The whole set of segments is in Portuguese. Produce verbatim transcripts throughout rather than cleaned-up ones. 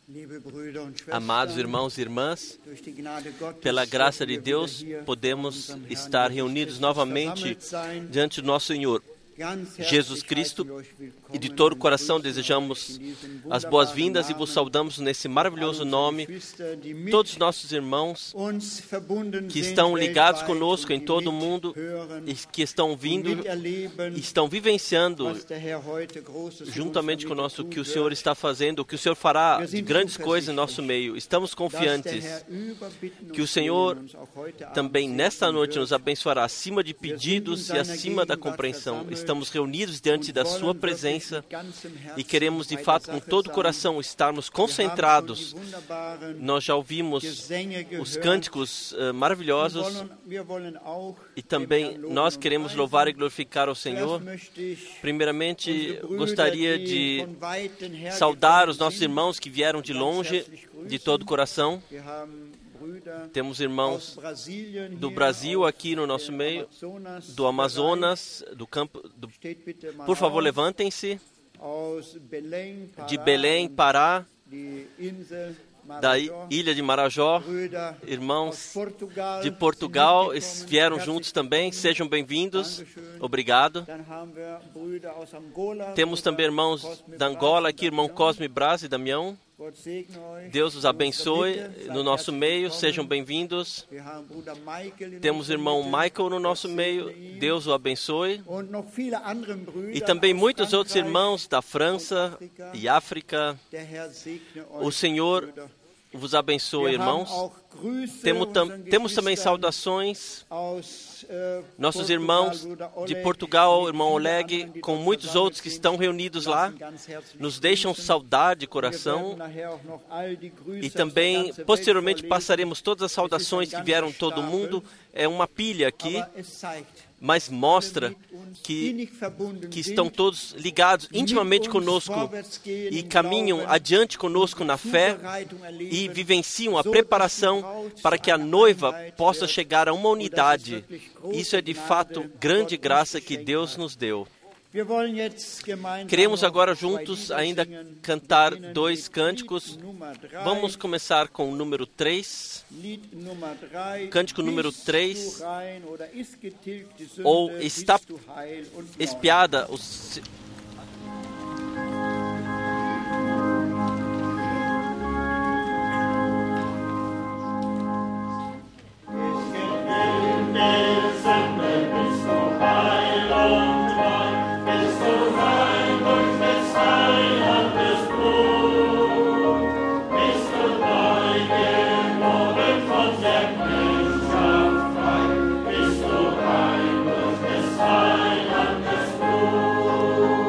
Amados irmãos e irmãs, pela graça de Deus, podemos estar reunidos novamente diante do nosso Senhor Jesus Cristo, e de todo o coração desejamos as boas-vindas e vos saudamos nesse maravilhoso nome, todos os nossos irmãos que estão ligados conosco em todo o mundo e que estão vindo e estão vivenciando juntamente conosco o que o Senhor está fazendo, o que o Senhor fará de grandes coisas em nosso meio. Estamos confiantes que o Senhor também nesta noite nos abençoará acima de pedidos e acima da compreensão. Estamos reunidos diante da sua presença e queremos, de fato, com todo o coração, estarmos concentrados. Nós já ouvimos os cânticos uh, maravilhosos e também nós queremos louvar e glorificar ao Senhor. Primeiramente, gostaria de saudar os nossos irmãos que vieram de longe, de todo o coração. Temos irmãos do Brasil aqui no nosso meio, do Amazonas, do campo... Do... Por favor, levantem-se. De Belém, Pará, da ilha de Marajó, irmãos de Portugal, vieram juntos também, sejam bem-vindos, obrigado. Temos também irmãos da Angola aqui, irmão Cosme Braz e Damião. Deus os abençoe no nosso meio, sejam bem-vindos. Temos o irmão Michael no nosso meio, Deus o abençoe. E também muitos outros irmãos da França e África. O Senhor vos abençoe, irmãos. Temos, tam, temos também saudações. Nossos irmãos de Portugal, irmão Oleg, com muitos outros que estão reunidos lá, nos deixam saudar de coração. E também, posteriormente, passaremos todas as saudações que vieram de todo mundo. É uma pilha aqui, mas mostra que, que estão todos ligados intimamente conosco e caminham adiante conosco na fé e vivenciam a preparação para que a noiva possa chegar a uma unidade. Isso é de fato grande graça que Deus nos deu. Queremos agora juntos ainda cantar dois cânticos. Vamos começar com o número três. Cântico número três. Ou está expiada o... Bist du rein durch des Heilandes Blut?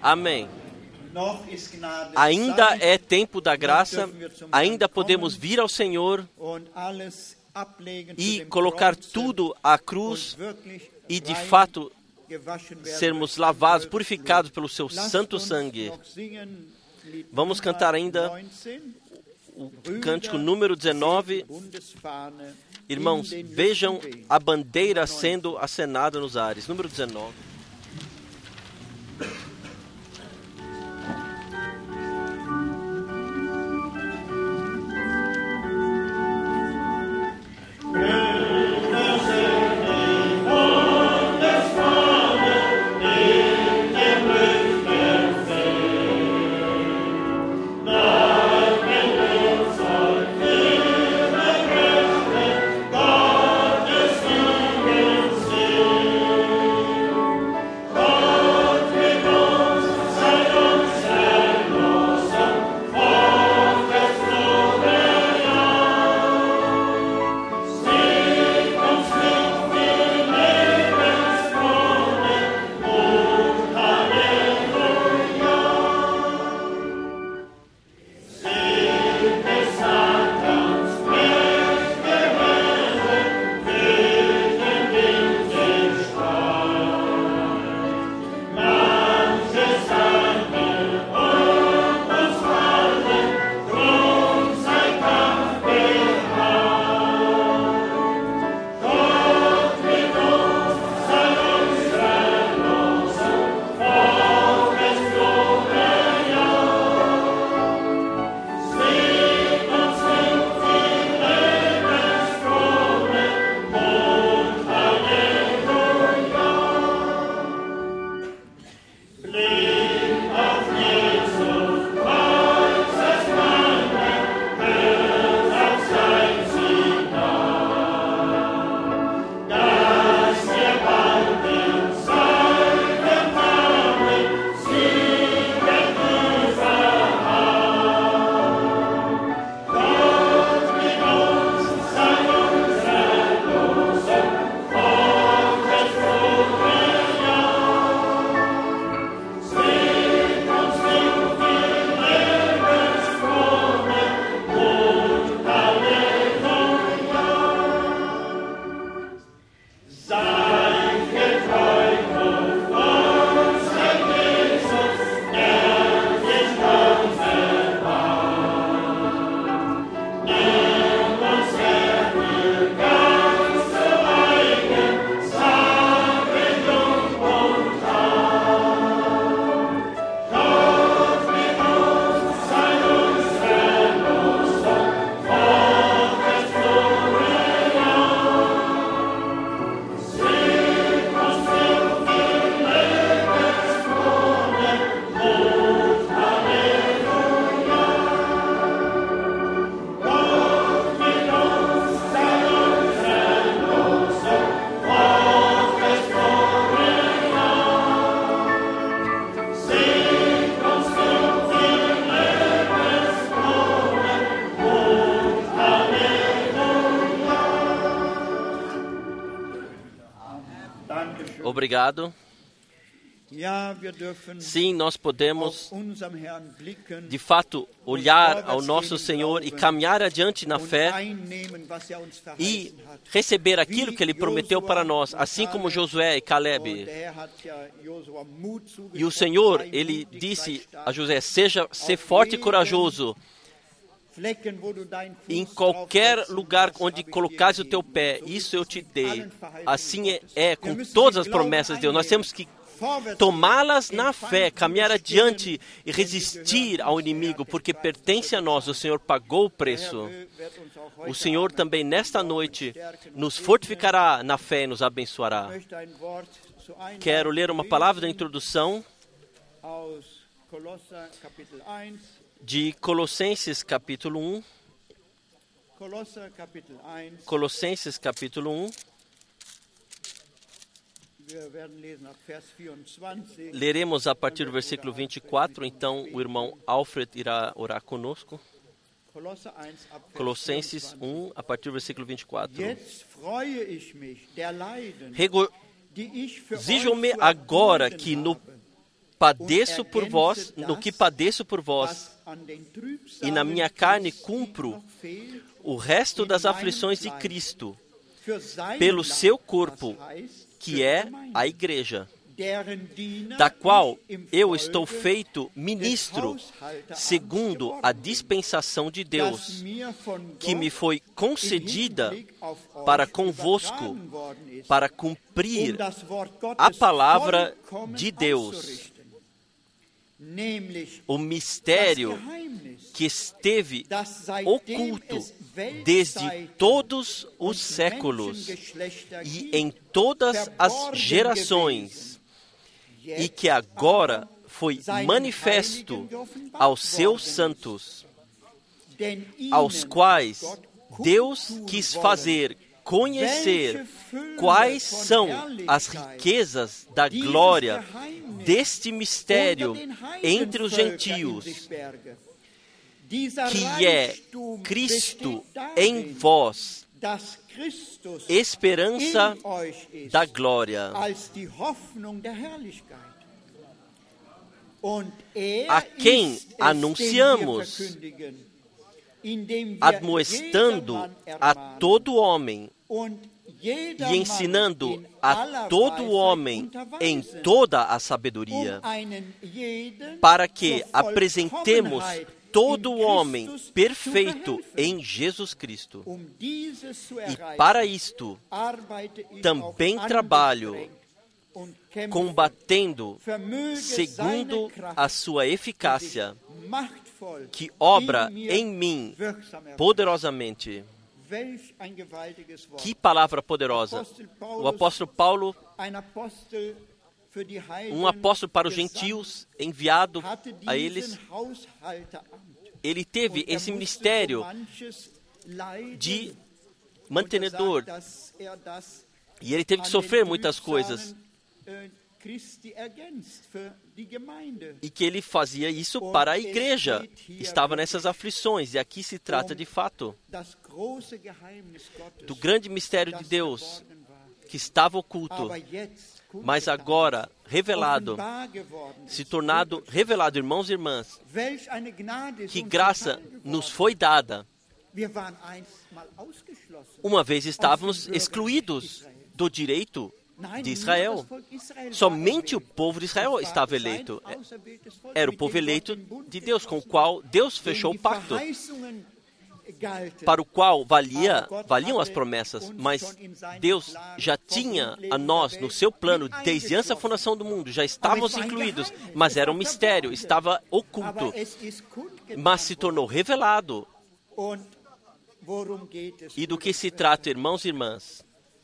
Amém. Ainda é tempo da graça, ainda podemos vir ao Senhor e colocar tudo à cruz e, de fato, sermos lavados, purificados pelo seu santo sangue. Vamos cantar ainda o cântico número dezenove. Irmãos, vejam a bandeira sendo acenada nos ares. Número dezenove. Obrigado. Sim, nós podemos, de fato, olhar ao nosso Senhor e caminhar adiante na fé e receber aquilo que Ele prometeu para nós, assim como Josué e Caleb. E o Senhor, Ele disse a Josué, seja, seja forte e corajoso. Em qualquer lugar onde colocares o teu pé, isso eu te dei. Assim é, é com todas as promessas de Deus. Nós temos que tomá-las na fé, caminhar adiante e resistir ao inimigo, porque pertence a nós. O Senhor pagou o preço. O Senhor também nesta noite nos fortificará na fé e nos abençoará. Quero ler uma palavra da introdução de Colossenses capítulo um. Colossenses capítulo um. Leremos a partir do versículo vinte e quatro, então o irmão Alfred irá orar conosco. Colossenses um, a partir do versículo vinte e quatro. Regozijo-me agora que no padeço por vós, no que padeço por vós, e na minha carne cumpro o resto das aflições de Cristo, pelo seu corpo, que é a igreja, da qual eu estou feito ministro, segundo a dispensação de Deus, que me foi concedida para convosco, para cumprir a palavra de Deus, o mistério que esteve oculto desde todos os séculos e em todas as gerações, e que agora foi manifesto aos seus santos, aos quais Deus quis fazer conhecer quais são as riquezas da glória deste mistério entre os gentios, que é Cristo em vós, esperança da glória, a quem anunciamos, admoestando a todo homem e ensinando a todo homem em toda a sabedoria, para que apresentemos todo o homem perfeito em Jesus Cristo. E para isto também trabalho, combatendo segundo a sua eficácia, que obra em mim poderosamente. Que palavra poderosa! O apóstolo Paulo, um apóstolo para os gentios, enviado a eles, ele teve esse ministério de mantenedor, e ele teve que sofrer muitas coisas, e que ele fazia isso para a igreja, estava nessas aflições, e aqui se trata de fato do grande mistério de Deus, que estava oculto, mas agora revelado, se tornado revelado, irmãos e irmãs, que graça nos foi dada. Uma vez estávamos excluídos do direito de Israel. Somente o povo de Israel estava eleito. Era o povo eleito de Deus, com o qual Deus fechou o pacto, para o qual valia, valiam as promessas, mas Deus já tinha a nós no seu plano desde antes da fundação do mundo, já estávamos incluídos, mas era um mistério, estava oculto, mas se tornou revelado. E do que se trata, irmãos e irmãs?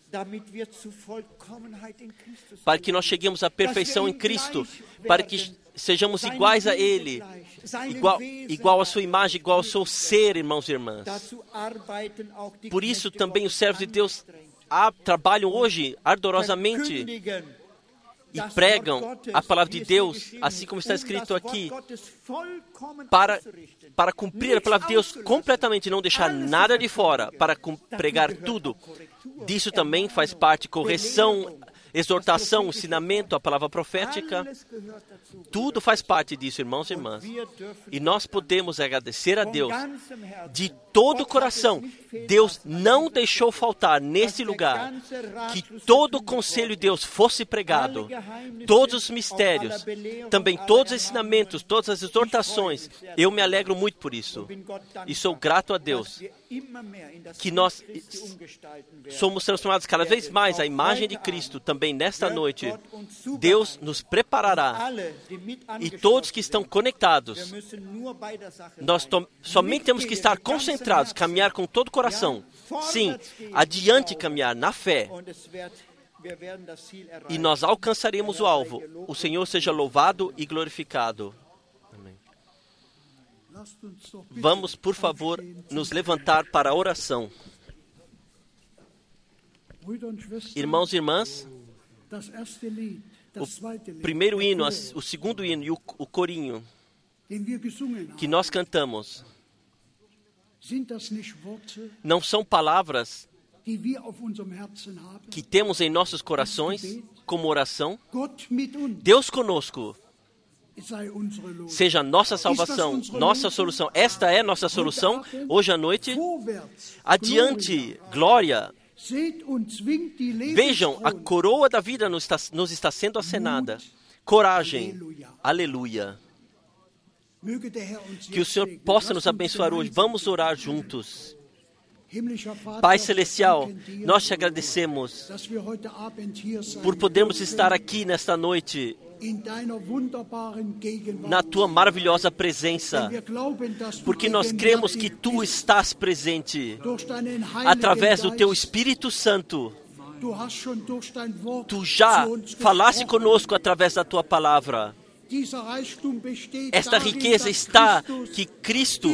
Para que nós cheguemos à perfeição em Cristo, para que sejamos iguais a Ele, igual, igual à sua imagem, igual ao seu ser, irmãos e irmãs. Por isso também os servos de Deus ah, trabalham hoje ardorosamente e pregam a palavra de Deus, assim como está escrito aqui, para, para cumprir a palavra de Deus completamente, não deixar nada de fora, para pregar tudo. Disso também faz parte correção, exortação, ensinamento, a palavra profética. Tudo faz parte disso, irmãos e irmãs. E nós podemos agradecer a Deus de todo o coração. Deus não deixou faltar nesse lugar que todo o conselho de Deus fosse pregado, todos os mistérios, também todos os ensinamentos, todas as exortações. Eu me alegro muito por isso. E sou grato a Deus que nós somos transformados cada vez mais à imagem de Cristo. Também nesta noite, Deus nos preparará. E todos que estão conectados, nós somente temos que estar concentrados, caminhar com todo o coração. Sim, adiante caminhar na fé. E nós alcançaremos o alvo. O Senhor seja louvado e glorificado. Amém. Vamos, por favor, nos levantar para a oração. Irmãos e irmãs, o primeiro hino, o segundo hino e o, o corinho que nós cantamos, não são palavras que temos em nossos corações como oração? Deus conosco, seja a nossa salvação, nossa solução. Esta é nossa solução hoje à noite. Adiante, glória. Vejam, a coroa da vida nos está, nos está sendo acenada. Coragem. Aleluia. Que o Senhor possa nos abençoar hoje. Vamos orar juntos. Pai Celestial, nós te agradecemos por podermos estar aqui nesta noite na tua maravilhosa presença, porque nós cremos que tu estás presente através do teu Espírito Santo. Tu já falaste conosco através da tua palavra. Esta riqueza está que Cristo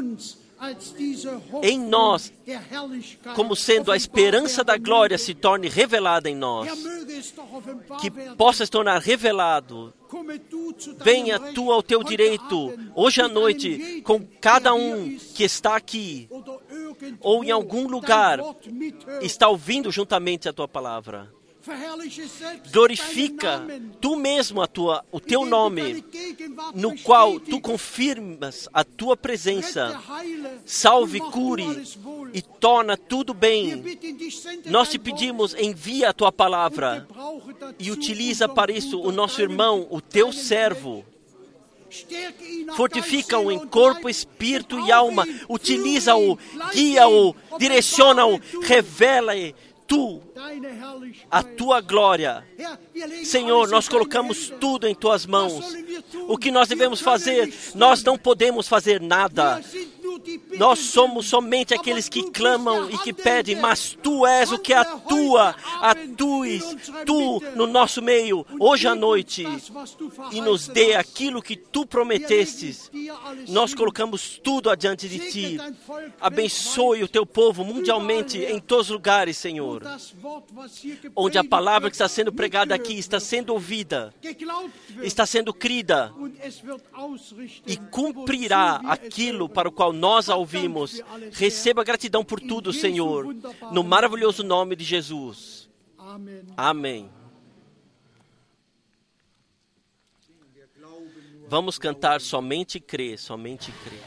em nós, como sendo a esperança da glória, se torne revelada em nós. Que possa se tornar revelado. Venha tu ao teu direito, hoje à noite, com cada um que está aqui, ou em algum lugar, está ouvindo juntamente a tua palavra. Glorifica tu mesmo a tua, o teu nome, no qual tu confirmas a tua presença. Salve, cure e torna tudo bem. Nós te pedimos, envia a tua palavra e utiliza para isso o nosso irmão, o teu servo. Fortifica-o em corpo, espírito e alma. Utiliza-o, guia-o, direciona-o, revela-o. Tu, a tua glória. Senhor, nós colocamos tudo em tuas mãos. O que nós devemos fazer? Nós não podemos fazer nada. Nós somos somente aqueles que clamam e que pedem, mas tu és o que atua, atues tu no nosso meio, hoje à noite, e nos dê aquilo que tu prometestes. Nós colocamos tudo adiante de ti. Abençoe o teu povo mundialmente, em todos os lugares, Senhor, onde a palavra que está sendo pregada aqui está sendo ouvida, está sendo crida, e cumprirá aquilo para o qual nós a ouvimos. Receba gratidão por tudo, Senhor, no maravilhoso nome de Jesus. Amém. Vamos cantar Somente Crer, Somente Crer.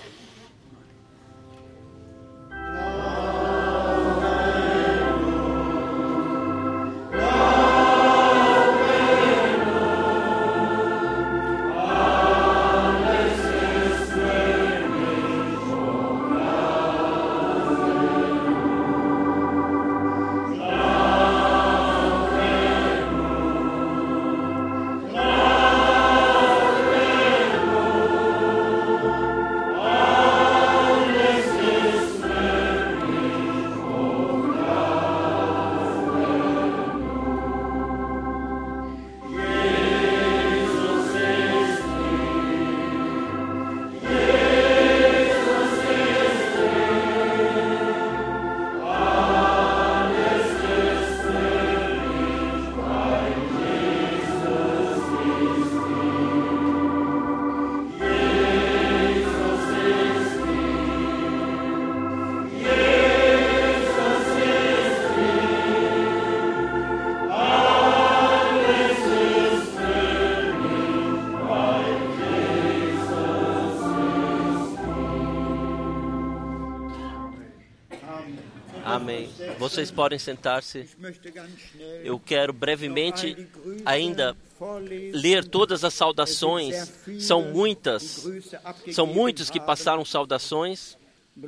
Amém. Vocês podem sentar-se. Eu quero brevemente ainda ler todas as saudações. São muitas. São muitos que passaram saudações.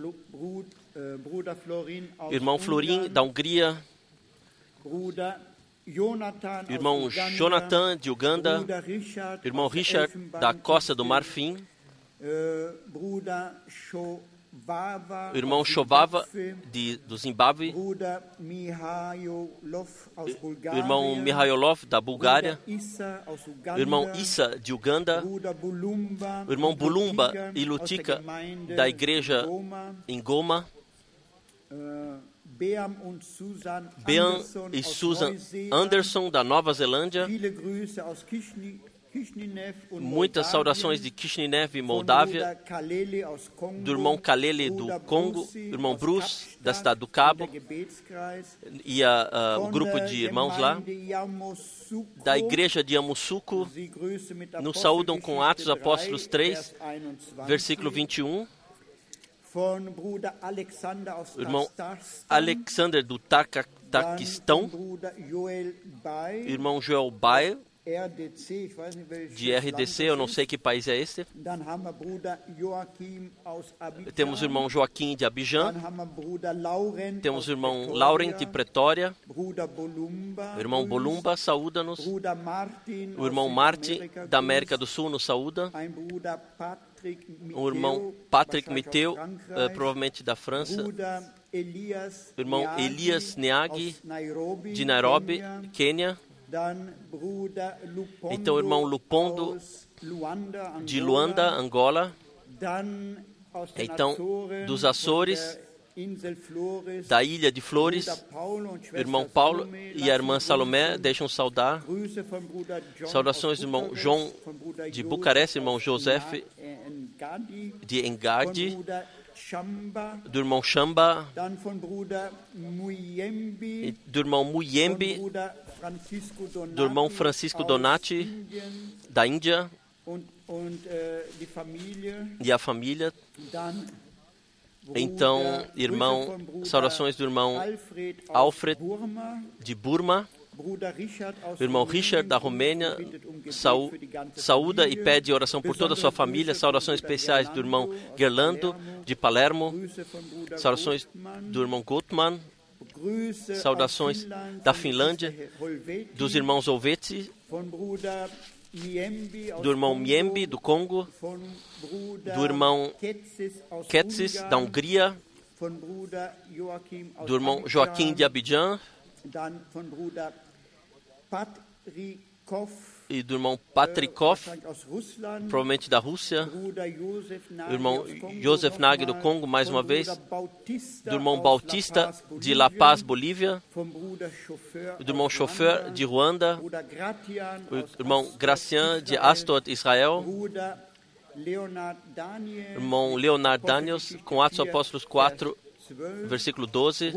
Irmão Florim, da Hungria. Irmão Jonathan, de Uganda. Irmão Richard, da Costa do Marfim. Irmão Shovava, de, do Zimbábue. Irmão Mihailov, da Bulgária. Irmão Issa, de Uganda. Irmão Bulumba e Lutika, da igreja em Goma. Beam e Susan Anderson, da Nova Zelândia. muitas saudações de Kishinev e Moldávia, do irmão Kalele do Congo, irmão Bruce da cidade do Cabo, e a, a, o grupo de irmãos lá, da igreja de Yamoussoukro, nos saúdam com Atos dos Apóstolos três, versículo vinte e um. O irmão Alexander do Taquistão, irmão Joel Bayer, de R D C, eu não sei que país é esse. Temos o irmão Joaquim de Abidjan, temos o irmão Laurent de Pretória, o irmão Bolumba saúda-nos, o irmão Martin da América do Sul nos saúda, o irmão Patrick Miteu, uh, provavelmente da França, o irmão Elias Neagi, de Nairobi, Quênia. Então, o irmão Lupondo, de Luanda, Angola. Então, dos Açores, da Ilha de Flores, o irmão Paulo e a irmã Salomé deixam saudar. Saudações do irmão João de Bucareste, irmão Joseph de Engadi, do irmão Chamba, do irmão Muyembe, do irmão Francisco Donati, da Índia, e a família. Então, irmão, saudações do irmão Alfred de Burma, o irmão Richard da Romênia, saú, saúda e pede oração por toda a sua família. Saudações especiais do irmão Gerlando de Palermo, saudações do irmão Gutmann, saudações da Finlândia, dos irmãos Olveti, do irmão Miembi do Congo, do irmão Ketsis da Hungria, do irmão Joaquim de Abidjan e do irmão Patrikov, provavelmente da Rússia, o irmão Joseph Nag do Congo, mais uma vez, do irmão Bautista de La Paz, Bolívia, do irmão Chauffeur de Ruanda, o irmão Gracian de Astot, Israel, o irmão Leonard Daniels, com Atos Apóstolos quatro, versículo doze,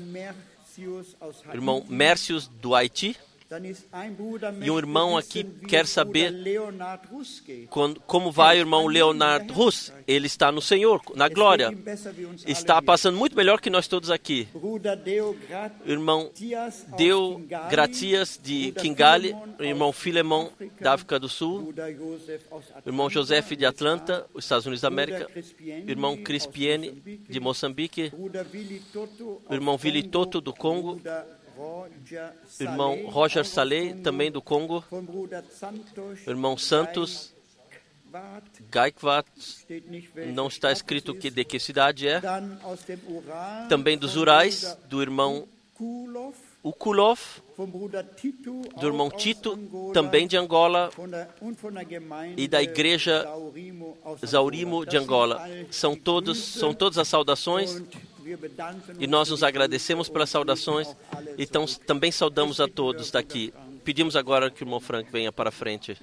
o irmão Mércios do Haiti. E um irmão aqui quer saber quando, como vai o irmão Leonard Russ. Ele está no Senhor, na glória. Está passando muito melhor que nós todos aqui. O irmão Deu Gratias de Kingali, o irmão Filemon da África do Sul, o irmão Joseph de Atlanta, os Estados Unidos da América, o irmão Crispiene de Moçambique, o irmão Vili Toto do Congo, o irmão Roger Saleh, também do Congo, o irmão Santos Gaikwat, não está escrito que, de que cidade é, também dos Urais, do irmão Ukulov, do irmão Tito, também de Angola, e da igreja Zaurimo de Angola. São, todos, são todas as saudações. E nós nos agradecemos pelas saudações. Então, também saudamos a todos daqui. Pedimos agora que o irmão Frank venha para a frente.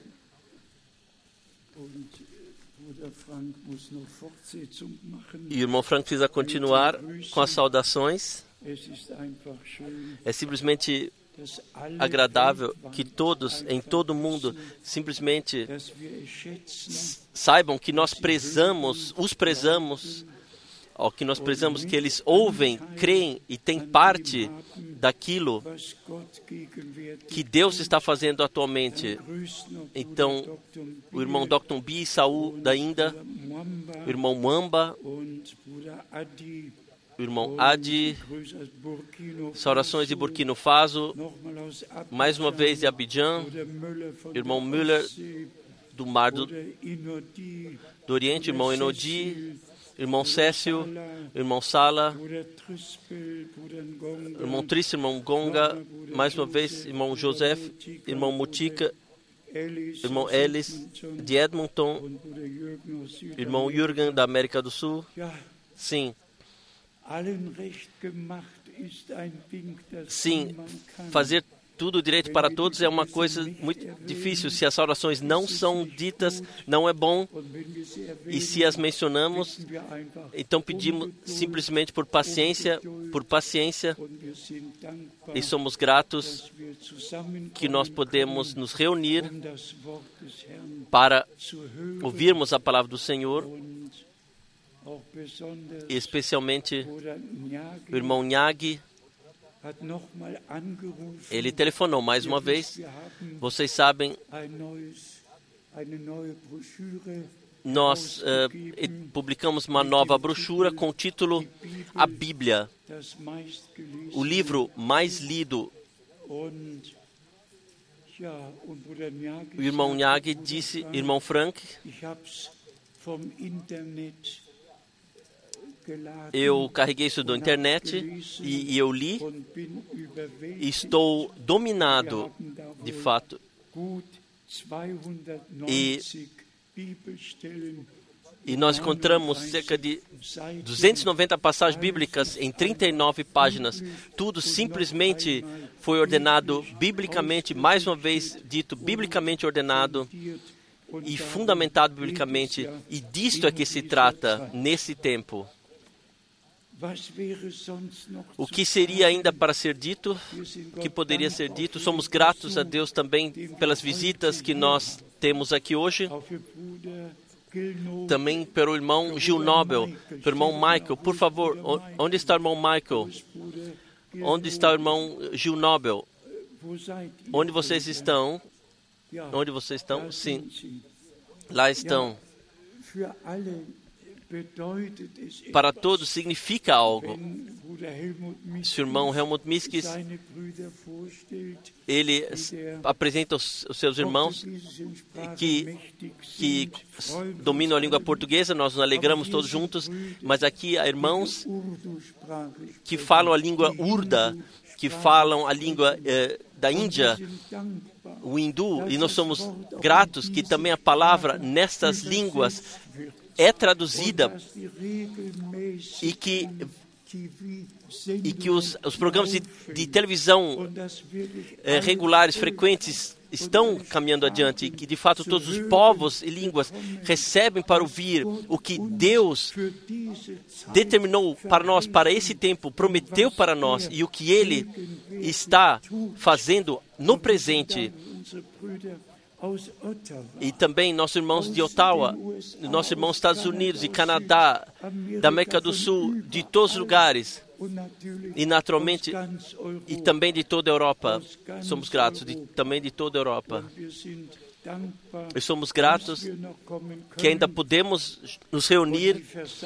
E o irmão Frank precisa continuar com as saudações. É simplesmente agradável que todos, em todo o mundo, simplesmente saibam que nós prezamos, os prezamos, ó, que nós prezamos que eles ouvem, creem e têm parte daquilo que Deus está fazendo atualmente. Então, o irmão doutor B. Saul da Índia, o irmão Mwamba, o irmão Adi, saudações de Burkina Faso, mais uma vez de Abidjan, o irmão Müller do Mar do, do Oriente, o irmão Enodi, irmão Cécio, irmão Sala, irmão Triste, irmão Gonga, mais uma vez, irmão Joseph, irmão Mutika, irmão Ellis de Edmonton, irmão Jürgen da América do Sul. Sim. Sim, fazer tudo direito para todos é uma coisa muito difícil. Se as orações não são ditas, não é bom. E se as mencionamos, então pedimos simplesmente por paciência, por paciência. E somos gratos que nós podemos nos reunir para ouvirmos a palavra do Senhor. E especialmente o irmão Nhagi, ele telefonou mais uma vez. Vocês sabem, nós uh, publicamos uma nova brochura com o título A Bíblia, o livro mais lido. O irmão Nhagi disse, irmão Frank, eu carreguei isso da internet e, e eu li e estou dominado, de fato. E, e nós encontramos cerca de duzentas e noventa passagens bíblicas em trinta e nove páginas. Tudo simplesmente foi ordenado biblicamente, mais uma vez dito, biblicamente ordenado e fundamentado biblicamente. E disto é que se trata nesse tempo. O que seria ainda para ser dito, que poderia ser dito? Somos gratos a Deus também pelas visitas que nós temos aqui hoje. Também pelo irmão Gil Nobel, pelo irmão Michael. Por favor, onde está o irmão Michael? Onde está o irmão Gil Nobel? Onde vocês estão? Onde vocês estão? Sim, lá estão. Para todos significa algo. Se o irmão Helmut Miskis, ele apresenta os, os seus irmãos que, que dominam a língua portuguesa, nós nos alegramos todos juntos, mas aqui há irmãos que falam a língua urda, que falam a língua eh, da Índia, o hindu, e nós somos gratos que também a palavra nestas línguas é traduzida e que, e que os, os programas de, de televisão eh, regulares, frequentes, estão caminhando adiante, e que de fato todos os povos e línguas recebem para ouvir o que Deus determinou para nós, para esse tempo, prometeu para nós, e o que Ele está fazendo no presente. E também nossos irmãos de Ottawa, nossos irmãos dos Estados Unidos e Canadá, da América do Sul, de todos os lugares, e naturalmente, e também de toda a Europa. Somos gratos de, também de toda a Europa. E somos gratos que ainda podemos nos reunir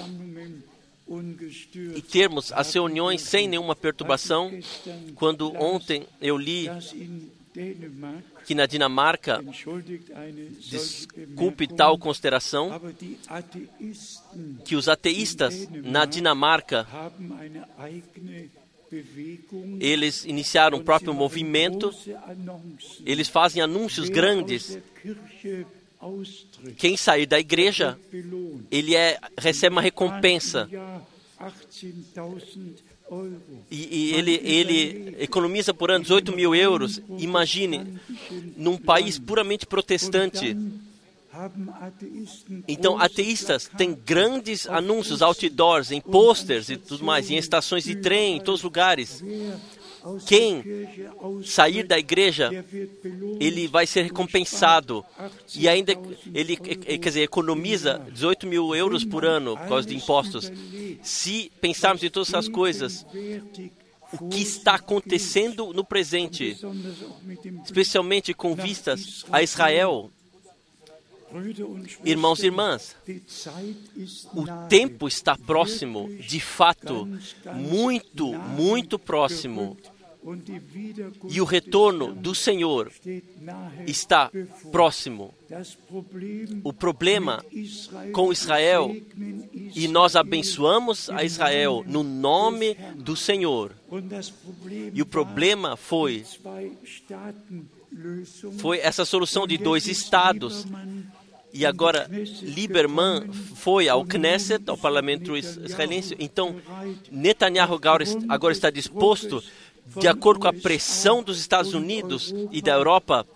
e termos as reuniões sem nenhuma perturbação. Quando ontem eu li que na Dinamarca, desculpe tal consideração, que os ateístas na Dinamarca, eles iniciaram um próprio movimento, eles fazem anúncios grandes. Quem sair da igreja, ele é, recebe uma recompensa. E, e ele, ele economiza por ano dezoito mil euros. Imagine, num país puramente protestante. Então, ateístas têm grandes anúncios, outdoors, em posters e tudo mais, em estações de trem, em todos os lugares. Quem sair da igreja, ele vai ser recompensado. E ainda, ele, quer dizer, economiza dezoito mil euros por ano por causa de impostos. Se pensarmos em todas essas coisas, o que está acontecendo no presente, especialmente com vistas a Israel, irmãos e irmãs, o tempo está próximo, de fato, muito, muito próximo. E o retorno do Senhor está próximo. O problema com Israel, e nós abençoamos a Israel no nome do Senhor. E o problema foi, foi essa solução de dois estados. E agora, Lieberman foi ao Knesset, ao parlamento israelense. Então, Netanyahu agora está disposto de acordo com a pressão dos Estados Unidos e da Europa,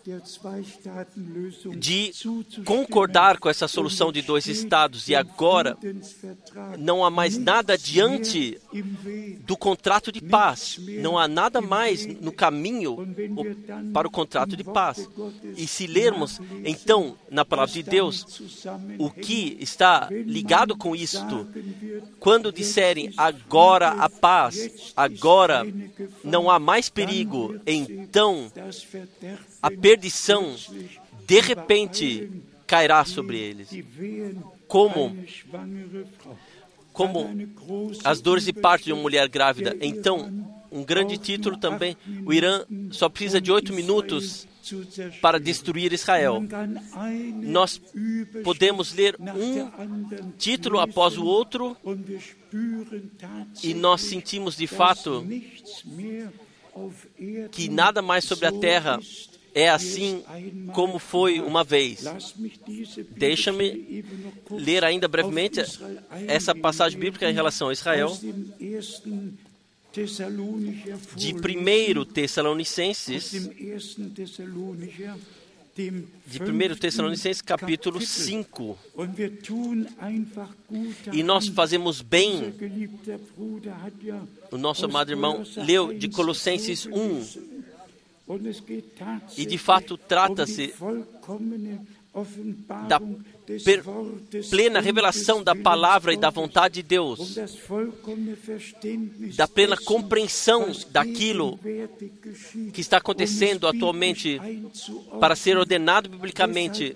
de concordar com essa solução de dois estados. E agora não há mais nada diante do contrato de paz. Não há nada mais no caminho para o contrato de paz. E se lermos, então, na palavra de Deus, o que está ligado com isto, quando disserem agora a paz, agora não há mais perigo, então a perdição de repente cairá sobre eles. Como, como as dores de parto de uma mulher grávida. Então, um grande título também, o Irã só precisa de oito minutos para destruir Israel. Nós podemos ler um título após o outro e nós sentimos de fato que nada mais sobre a terra é assim como foi uma vez. Deixa-me ler ainda brevemente essa passagem bíblica em relação a Israel. De primeiro Tessalonicenses, de primeiro Tessalonicenses, capítulo cinco. E nós fazemos bem, o nosso amado irmão leu de Colossenses um, e de fato trata-se da per, plena revelação da palavra e da vontade de Deus, da plena compreensão daquilo que está acontecendo atualmente para ser ordenado biblicamente.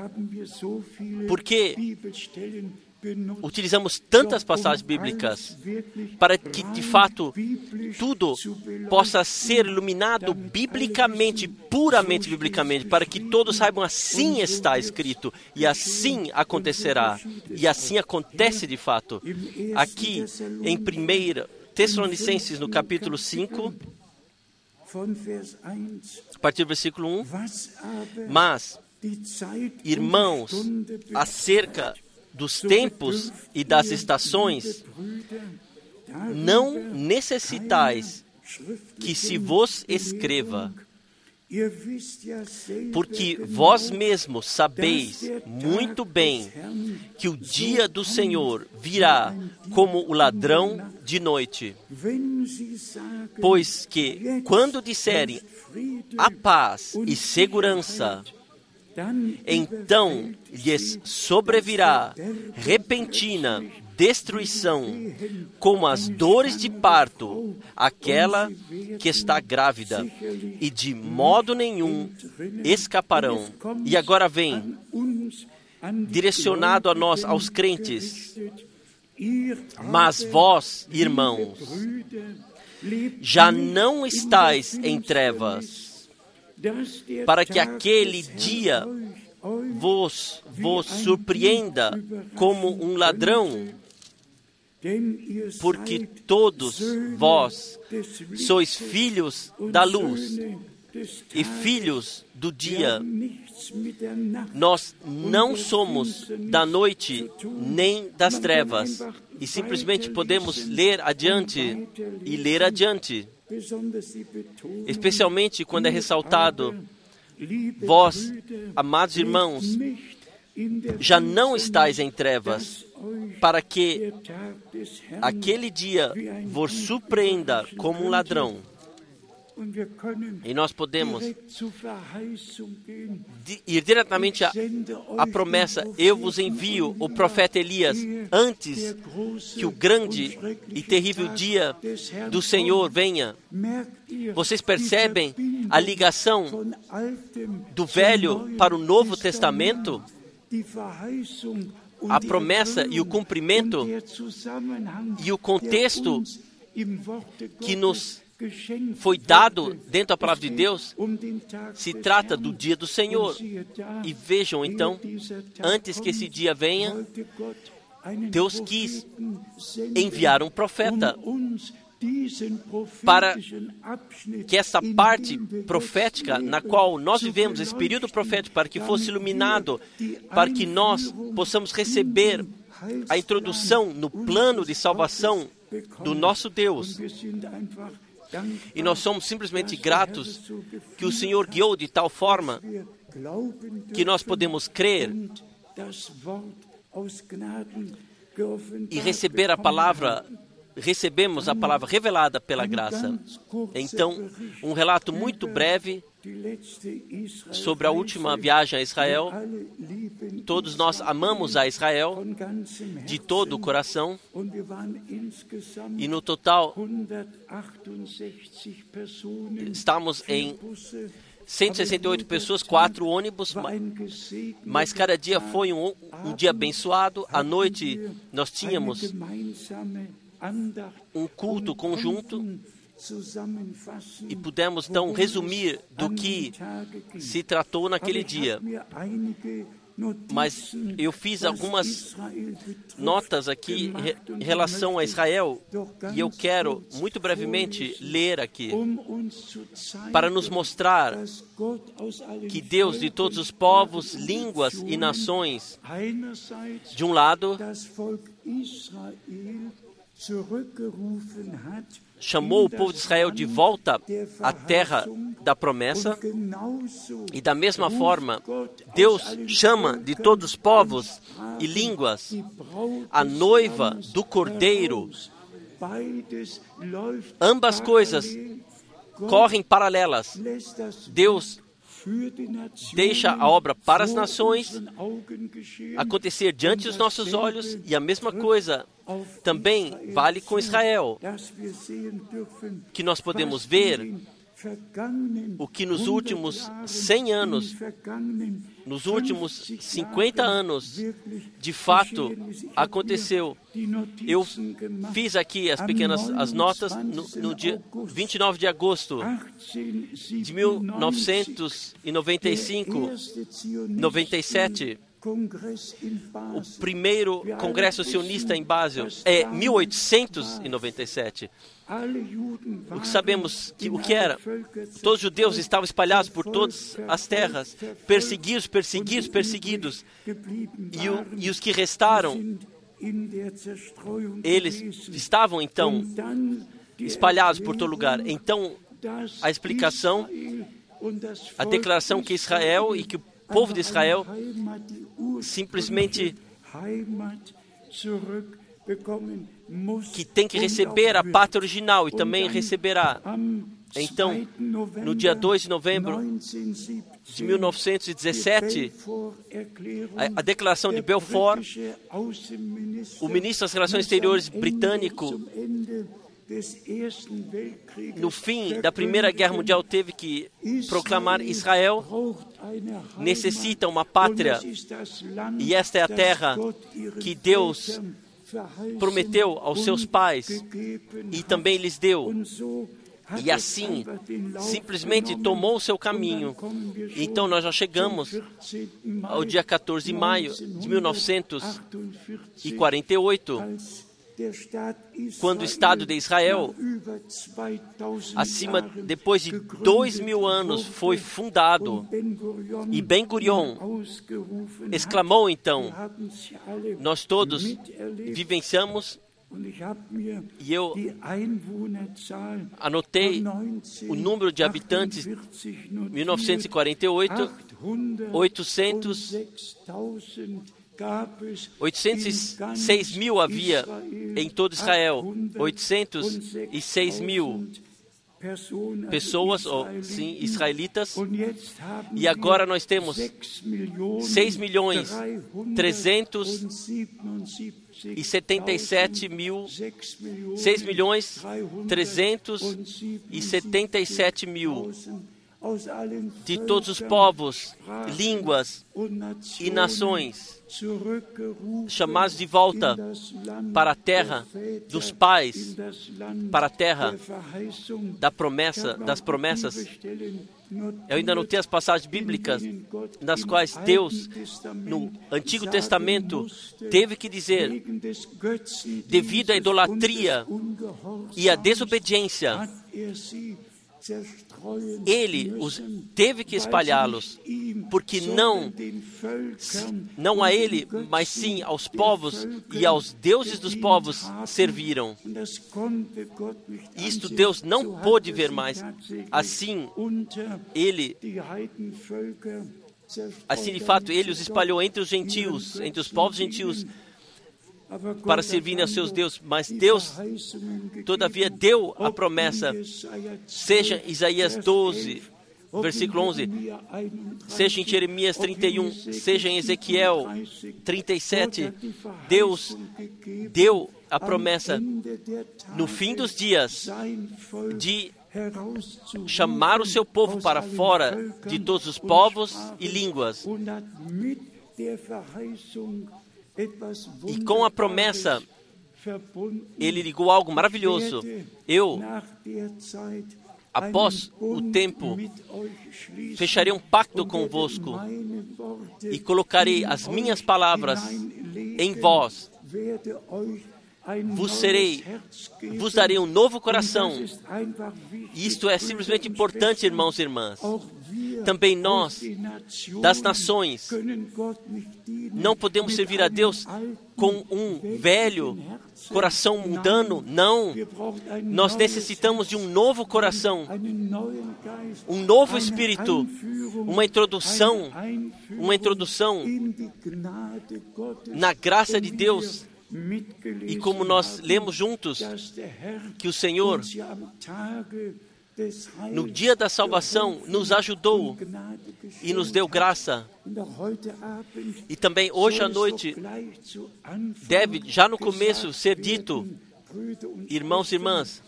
Porque utilizamos tantas passagens bíblicas para que, de fato, tudo possa ser iluminado biblicamente, puramente biblicamente, para que todos saibam assim está escrito, e assim acontecerá, e assim acontece de fato. Aqui, em primeiro Tessalonicenses, no capítulo cinco, a partir do versículo um, mas, irmãos, acerca dos tempos e das estações, não necessitais que se vos escreva, porque vós mesmos sabeis muito bem que o dia do Senhor virá como o ladrão de noite. Pois que, quando disserem a paz e segurança, então lhes sobrevirá repentina destruição, como as dores de parto, aquela que está grávida, e de modo nenhum escaparão. E agora vem, direcionado a nós, aos crentes: mas vós, irmãos, já não estáis em trevas, para que aquele dia vos, vos surpreenda como um ladrão, porque todos vós sois filhos da luz e filhos do dia. Nós não somos da noite nem das trevas, e simplesmente podemos ler adiante e ler adiante. Especialmente quando é ressaltado: vós, amados irmãos, já não estáis em trevas, para que aquele dia vos surpreenda como um ladrão. E nós podemos ir diretamente à, à promessa: eu vos envio o profeta Elias antes que o grande e terrível dia do Senhor venha. Vocês percebem a ligação do Velho para o Novo Testamento? A promessa e o cumprimento e o contexto que nos foi dado dentro da palavra de Deus se trata do dia do Senhor. E vejam então, antes que esse dia venha, Deus quis enviar um profeta para que essa parte profética na qual nós vivemos, esse período profético, para que fosse iluminado, para que nós possamos receber a introdução no plano de salvação do nosso Deus. E nós somos simplesmente gratos que o Senhor guiou de tal forma que nós podemos crer e receber a palavra, recebemos a palavra revelada pela graça. Então, um relato muito breve sobre a última viagem a Israel. Todos nós amamos a Israel de todo o coração e no total estamos em cento e sessenta e oito pessoas, quatro ônibus, mas cada dia foi um, um dia abençoado. À noite nós tínhamos um culto conjunto e pudemos então resumir do que se tratou naquele dia. Mas eu fiz algumas notas aqui em relação a Israel e eu quero muito brevemente ler aqui para nos mostrar que Deus de todos os povos, línguas e nações, de um lado, chamou o povo de Israel de volta à terra da promessa, e da mesma forma, Deus chama de todos os povos e línguas a noiva do Cordeiro. Ambas coisas correm paralelas. Deus deixa a obra para as nações acontecer diante dos nossos olhos, e a mesma coisa também vale com Israel, que nós podemos ver o que nos últimos cem anos, nos últimos cinquenta anos, de fato aconteceu. Eu fiz aqui as pequenas as notas no, no dia vinte e nove de agosto de mil novecentos e noventa e cinco, noventa e sete. O primeiro congresso sionista em Basel é mil oitocentos e noventa e sete. O que sabemos que o que era? Todos os judeus estavam espalhados por todas as terras, perseguidos, perseguidos, perseguidos. E, o, e os que restaram, eles estavam então espalhados por todo lugar. Então, a explicação, a declaração que Israel e que o povo de Israel simplesmente que tem que receber a pátria original e também receberá. Então, no dia dois de novembro de mil novecentos e dezessete, a, a declaração de Balfour, o ministro das Relações Exteriores britânico, no fim da Primeira Guerra Mundial, teve que proclamar: Israel necessita uma pátria, e esta é a terra que Deus prometeu aos seus pais e também lhes deu. E assim, simplesmente tomou o seu caminho. Então nós já chegamos ao dia quatorze de maio de mil novecentos e quarenta e oito, quando o Estado de Israel, acima, depois de dois mil anos, foi fundado. E Ben-Gurion exclamou então: nós todos vivenciamos. E eu anotei o número de habitantes em mil novecentos e quarenta e oito, oitocentos, oitocentos e seis mil havia em todo Israel, oitocentos e seis mil pessoas, ou sim, israelitas, e agora nós temos seis milhões trezentos e setenta e sete mil, seis milhões trezentos e setenta e sete mil de todos os povos, línguas e nações, chamados de volta para a terra dos pais, para a terra da promessa, das promessas. Eu ainda não tenho as passagens bíblicas nas quais Deus, no Antigo Testamento, teve que dizer, devido à idolatria e à desobediência, Ele os teve que espalhá-los, porque não, não a ele, mas sim aos povos e aos deuses dos povos serviram. Isto Deus não pôde ver mais. Assim, ele, assim de fato, ele os espalhou entre os gentios, entre os povos gentios, para servirem aos seus deuses. Mas Deus, todavia, deu a promessa, seja em Isaías doze, versículo onze, seja em Jeremias trinta e um, seja em Ezequiel trinta e sete, Deus deu a promessa, no fim dos dias, de chamar o seu povo para fora de todos os povos e línguas. E com a promessa, ele ligou algo maravilhoso. Eu, após o tempo, fecharei um pacto convosco e colocarei as minhas palavras em vós. Vos serei, vos darei um novo coração. Isto é simplesmente importante, irmãos e irmãs. Também nós, das nações, não podemos servir a Deus com um velho coração mundano. Não. Nós necessitamos de um novo coração, um novo espírito, uma introdução, uma introdução na graça de Deus. E como nós lemos juntos, que o Senhor, no dia da salvação, nos ajudou e nos deu graça. E também hoje à noite deve, já no começo, ser dito, irmãos e irmãs,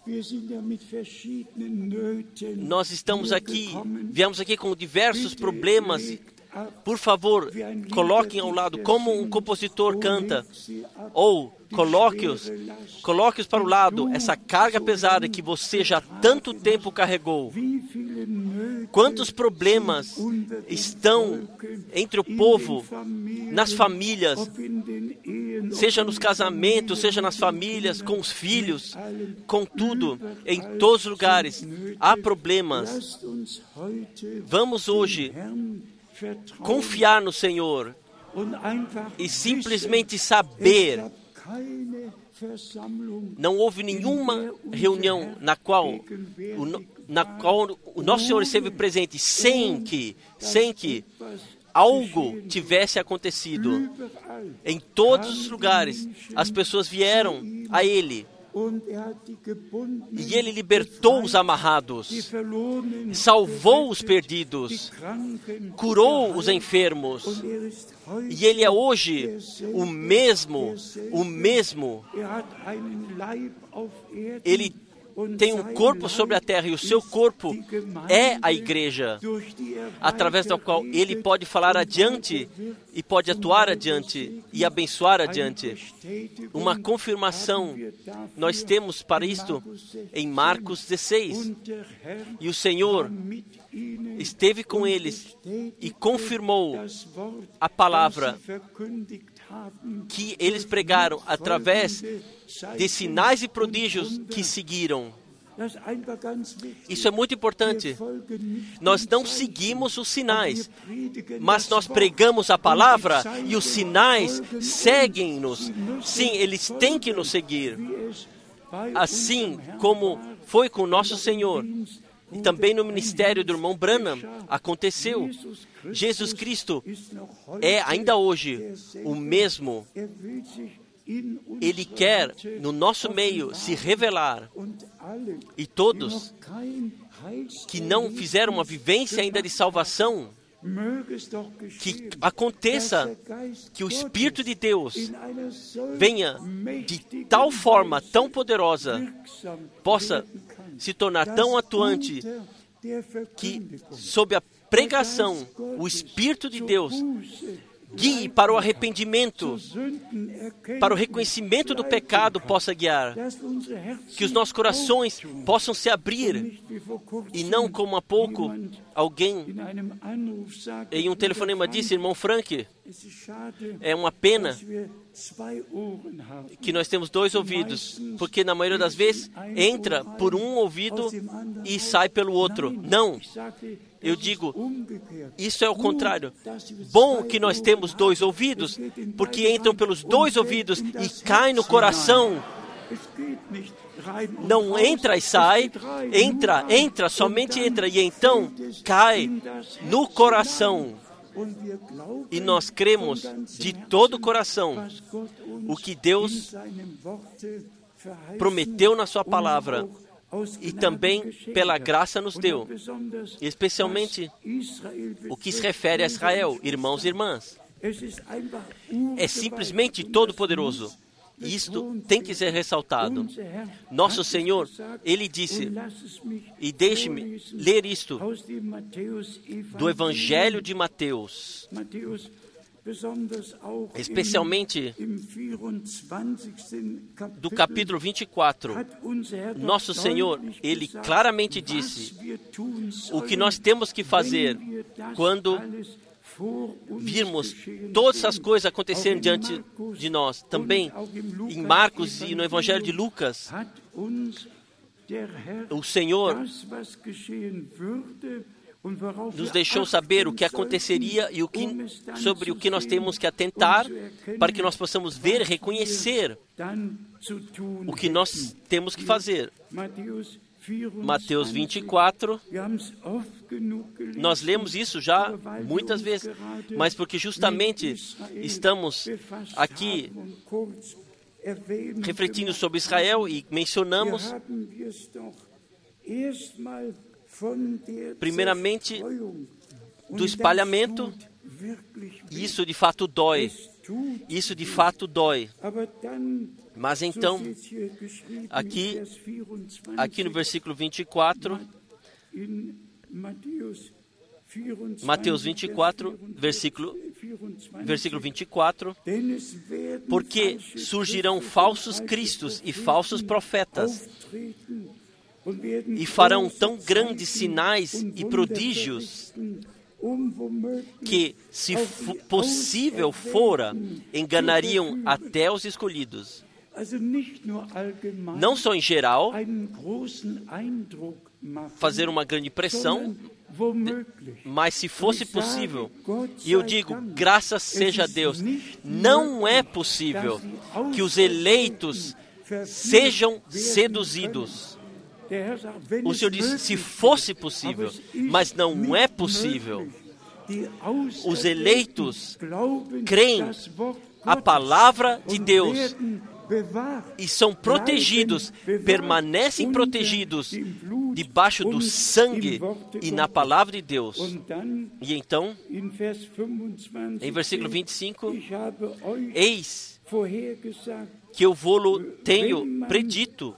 nós estamos aqui, viemos aqui com diversos problemas. Por favor, coloquem ao lado como um compositor canta, ou coloque-os, coloque-os para o lado, essa carga pesada que você já tanto tempo carregou. Quantos problemas estão entre o povo, nas famílias, seja nos casamentos, seja nas famílias, com os filhos, com tudo, em todos os lugares. Há problemas. Vamos hoje confiar no Senhor e simplesmente saber. Não houve nenhuma reunião na qual o, na qual o nosso Senhor esteve presente sem que, sem que algo tivesse acontecido. Em todos os lugares, as pessoas vieram a Ele. E Ele libertou os amarrados, salvou os perdidos, curou os enfermos. E Ele é hoje o mesmo, o mesmo. Ele tem um corpo sobre a terra e o seu corpo é a igreja, através da qual Ele pode falar adiante e pode atuar adiante e abençoar adiante. Uma confirmação nós temos para isto em Marcos dezesseis. E o Senhor esteve com eles e confirmou a palavra que eles pregaram através de sinais e prodígios que seguiram. Isso é muito importante. Nós não seguimos os sinais, mas nós pregamos a palavra e os sinais seguem-nos. Sim, eles têm que nos seguir. Assim como foi com o nosso Senhor. E também no ministério do irmão Branham aconteceu. Jesus Cristo é ainda hoje o mesmo. Ele quer no nosso meio se revelar. E todos que não fizeram uma vivência ainda de salvação, que aconteça que o Espírito de Deus venha de tal forma tão poderosa, possa se tornar tão atuante, que sob a pregação, o Espírito de Deus guie para o arrependimento, para o reconhecimento do pecado possa guiar, que os nossos corações possam se abrir e não como há pouco alguém em um telefonema disse, irmão Frank, é uma pena que nós temos dois ouvidos, porque na maioria das vezes entra por um ouvido e sai pelo outro. Não, eu digo, isso é o contrário. Bom que nós temos dois ouvidos, porque entram pelos dois ouvidos e caem no coração. Não entra e sai, entra, entra, somente entra, e então cai no coração. E nós cremos de todo o coração o que Deus prometeu na sua palavra e também pela graça nos deu, especialmente o que se refere a Israel, irmãos e irmãs. É simplesmente todo-poderoso. Isto tem que ser ressaltado. Nosso Senhor, Ele disse, e deixe-me ler isto, do Evangelho de Mateus, especialmente do capítulo vinte e quatro. Nosso Senhor, Ele claramente disse o que nós temos que fazer quando virmos todas as coisas acontecendo diante de nós. Também em Marcos e no Evangelho de Lucas, o Senhor nos deixou saber o que aconteceria e o que, sobre o que nós temos que atentar para que nós possamos ver e reconhecer o que nós temos que fazer. Mateus vinte e quatro, nós lemos isso já muitas vezes, mas porque justamente estamos aqui refletindo sobre Israel e mencionamos primeiramente do espalhamento, isso de fato dói, isso de fato dói. Mas então, aqui, aqui no versículo vinte e quatro, Mateus vinte e quatro, versículo, versículo vinte e quatro, porque surgirão falsos cristos e falsos profetas, e farão tão grandes sinais e prodígios, que, se possível fora, enganariam até os escolhidos. Não só em geral, fazer uma grande impressão, mas se fosse possível, e eu digo, graças seja a Deus, não é possível que os eleitos sejam seduzidos. O Senhor disse, se fosse possível, mas não é possível. Os eleitos creem a palavra de Deus e são protegidos, permanecem protegidos debaixo do sangue e na palavra de Deus. E então, em versículo vinte e cinco, eis que eu vou tenho predito.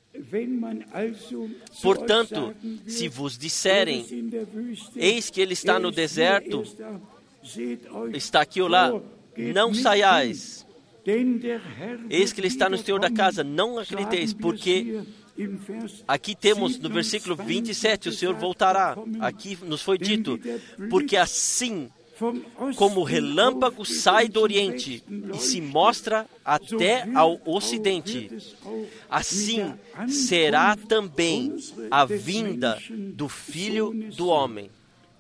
Portanto, se vos disserem, eis que ele está no deserto, está aqui ou lá, não saiais. Eis que ele está no exterior da casa, não acrediteis, porque aqui temos no versículo vinte e sete, o Senhor voltará. Aqui nos foi dito, porque assim como o relâmpago sai do Oriente e se mostra até ao Ocidente, assim será também a vinda do Filho do Homem.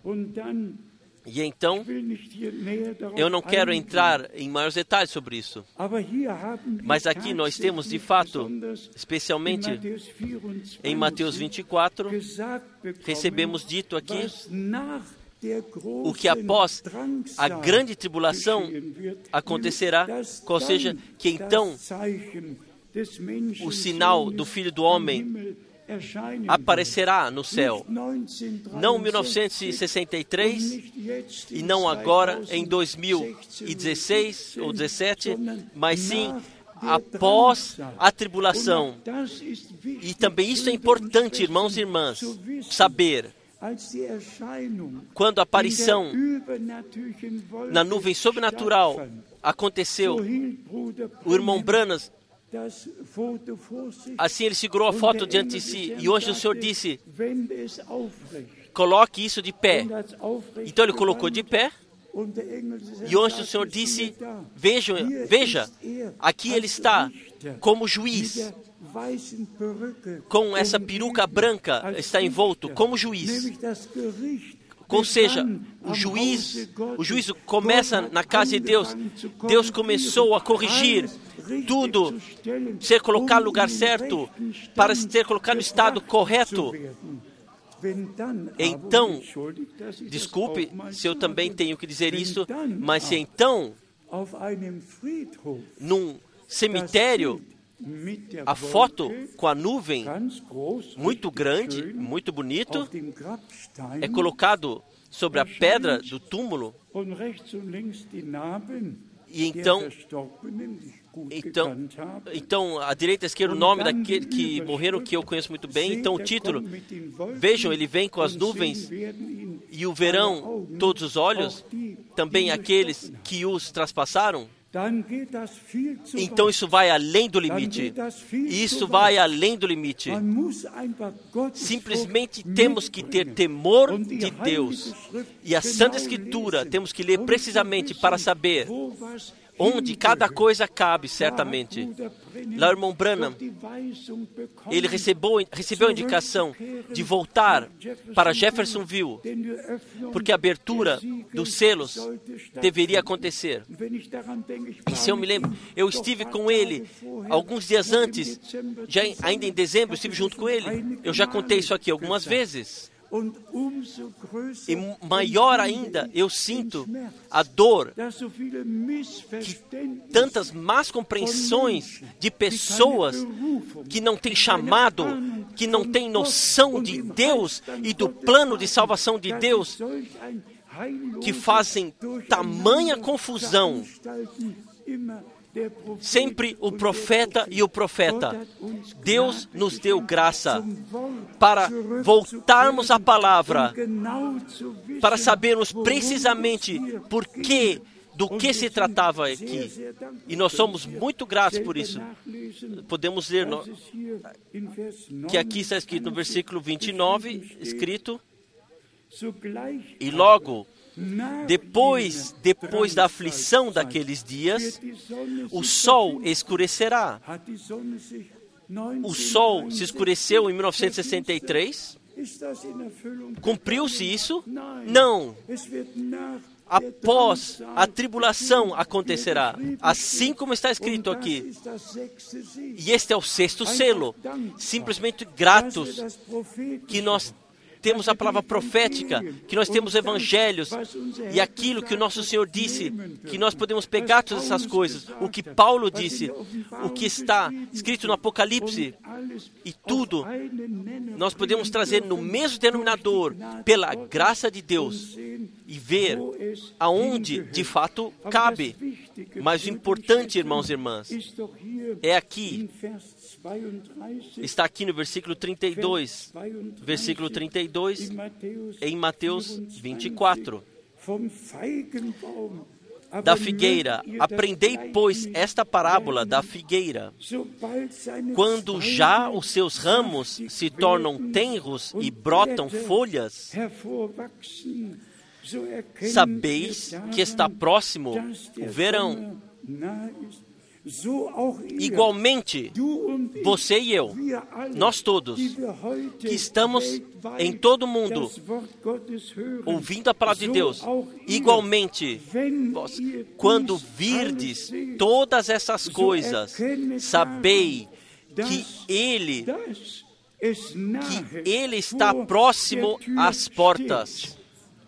E então, eu não quero entrar em maiores detalhes sobre isso, mas aqui nós temos, de fato, especialmente em Mateus vinte e quatro, recebemos dito aqui o que após a grande tribulação acontecerá, ou seja, que então o sinal do Filho do Homem aparecerá no céu, não em mil novecentos e sessenta e três e não agora em dois mil e dezesseis ou dezessete, mas sim após a tribulação. E também isso é importante, irmãos e irmãs, saber quando a aparição na nuvem sobrenatural aconteceu, o irmão Branham, assim ele segurou a foto diante de si, e hoje o Senhor disse, coloque isso de pé. Então ele colocou de pé, e hoje o Senhor disse, veja, veja, aqui ele está como juiz, com essa peruca branca, está envolto como juiz. Ou seja, o juiz, o juízo começa na casa de Deus. Deus começou a corrigir tudo, ser colocado no lugar certo, para ser colocado no estado correto. Então, desculpe se eu também tenho que dizer isso, mas se então, num cemitério, a foto com a nuvem, muito grande, muito bonito, é colocado sobre a pedra do túmulo, e então, então, então à direita e à esquerda o nome daqueles que morreram, que eu conheço muito bem. Então o título, vejam, ele vem com as nuvens e o verão todos os olhos, também aqueles que os traspassaram. Então isso vai além do limite. Isso vai além do limite. Simplesmente temos que ter temor de Deus. E a Santa Escritura temos que ler precisamente para saber onde cada coisa cabe, certamente. Lá o irmão Branham, ele recebeu, recebeu a indicação de voltar para Jeffersonville, porque a abertura dos selos deveria acontecer. E se eu me lembro, eu estive com ele alguns dias antes, já ainda em dezembro, eu estive junto com ele. Eu já contei isso aqui algumas vezes. E maior ainda, eu sinto a dor que tantas más compreensões de pessoas que não têm chamado, que não têm noção de Deus e do plano de salvação de Deus, que fazem tamanha confusão. Sempre o profeta e o profeta. Deus nos deu graça para voltarmos à palavra, para sabermos precisamente por que, do que se tratava aqui. E nós somos muito gratos por isso. Podemos ler no, que aqui está escrito no versículo vinte e nove, escrito, e logo Depois, depois da aflição daqueles dias, o sol escurecerá. O sol se escureceu em mil novecentos e sessenta e três. Cumpriu-se isso? Não. Após a tribulação acontecerá, assim como está escrito aqui. E este é o sexto selo. Simplesmente gratos que nós temos a palavra profética, que nós temos evangelhos, e aquilo que o nosso Senhor disse, que nós podemos pegar todas essas coisas, o que Paulo disse, o que está escrito no Apocalipse, e tudo, nós podemos trazer no mesmo denominador, pela graça de Deus, e ver aonde, de fato, cabe. Mas o importante, irmãos e irmãs, é aqui, está aqui no versículo trinta e dois, versículo trinta e dois, em Mateus vinte e quatro. Da figueira, aprendei, pois, esta parábola da figueira. Quando já os seus ramos se tornam tenros e brotam folhas, sabeis que está próximo o verão. Igualmente, você e eu, nós todos, que estamos em todo o mundo ouvindo a palavra de Deus, igualmente, vós, quando virdes todas essas coisas, sabei que Ele, que Ele está próximo às portas.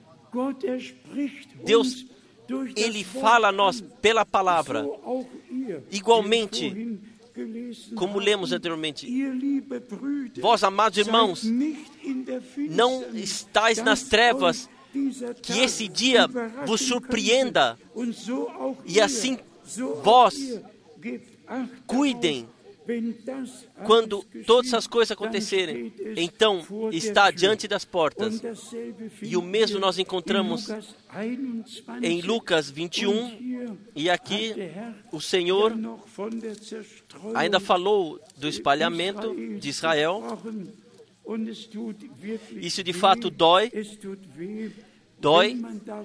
Deus, Ele fala a nós pela palavra. Igualmente, como lemos anteriormente, vós, amados irmãos, não estáis nas trevas, que esse dia vos surpreenda, e assim vós cuidem Quando todas essas coisas acontecerem, então está diante das portas. E o mesmo nós encontramos em Lucas vinte e um, e aqui o Senhor ainda falou do espalhamento de Israel. Isso de fato dói, dói,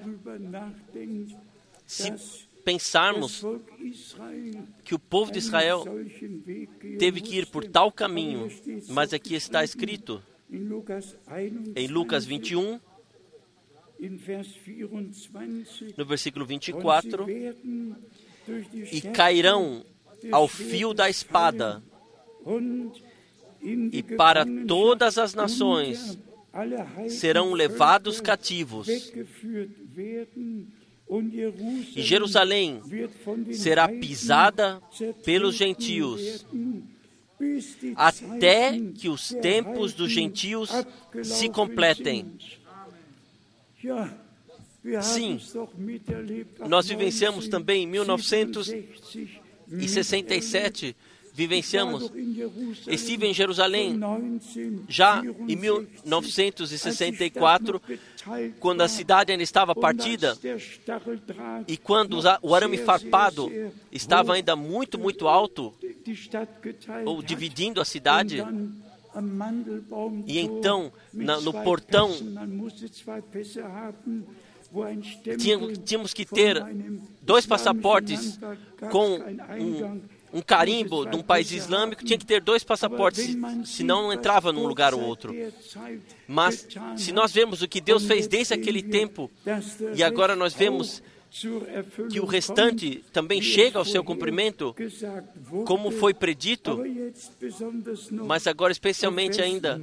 se pensarmos que o povo de Israel teve que ir por tal caminho, mas aqui está escrito em Lucas vinte e um, no versículo vinte e quatro, e cairão ao fio da espada, e para todas as nações serão levados cativos, e Jerusalém será pisada pelos gentios, até que os tempos dos gentios se completem. Sim, nós vivenciamos também em mil novecentos e sessenta e sete, vivenciamos, estive em Jerusalém já em mil novecentos e sessenta e quatro, quando a cidade ainda estava partida e quando o arame farpado estava ainda muito, muito alto, ou dividindo a cidade. E então, na, no portão, tínhamos, tínhamos que ter dois passaportes com um, um carimbo de um país islâmico, tinha que ter dois passaportes, senão não entrava num lugar ou outro. Mas, se nós vemos o que Deus fez desde aquele tempo, e agora nós vemos que o restante também chega ao seu cumprimento, como foi predito, mas agora especialmente ainda,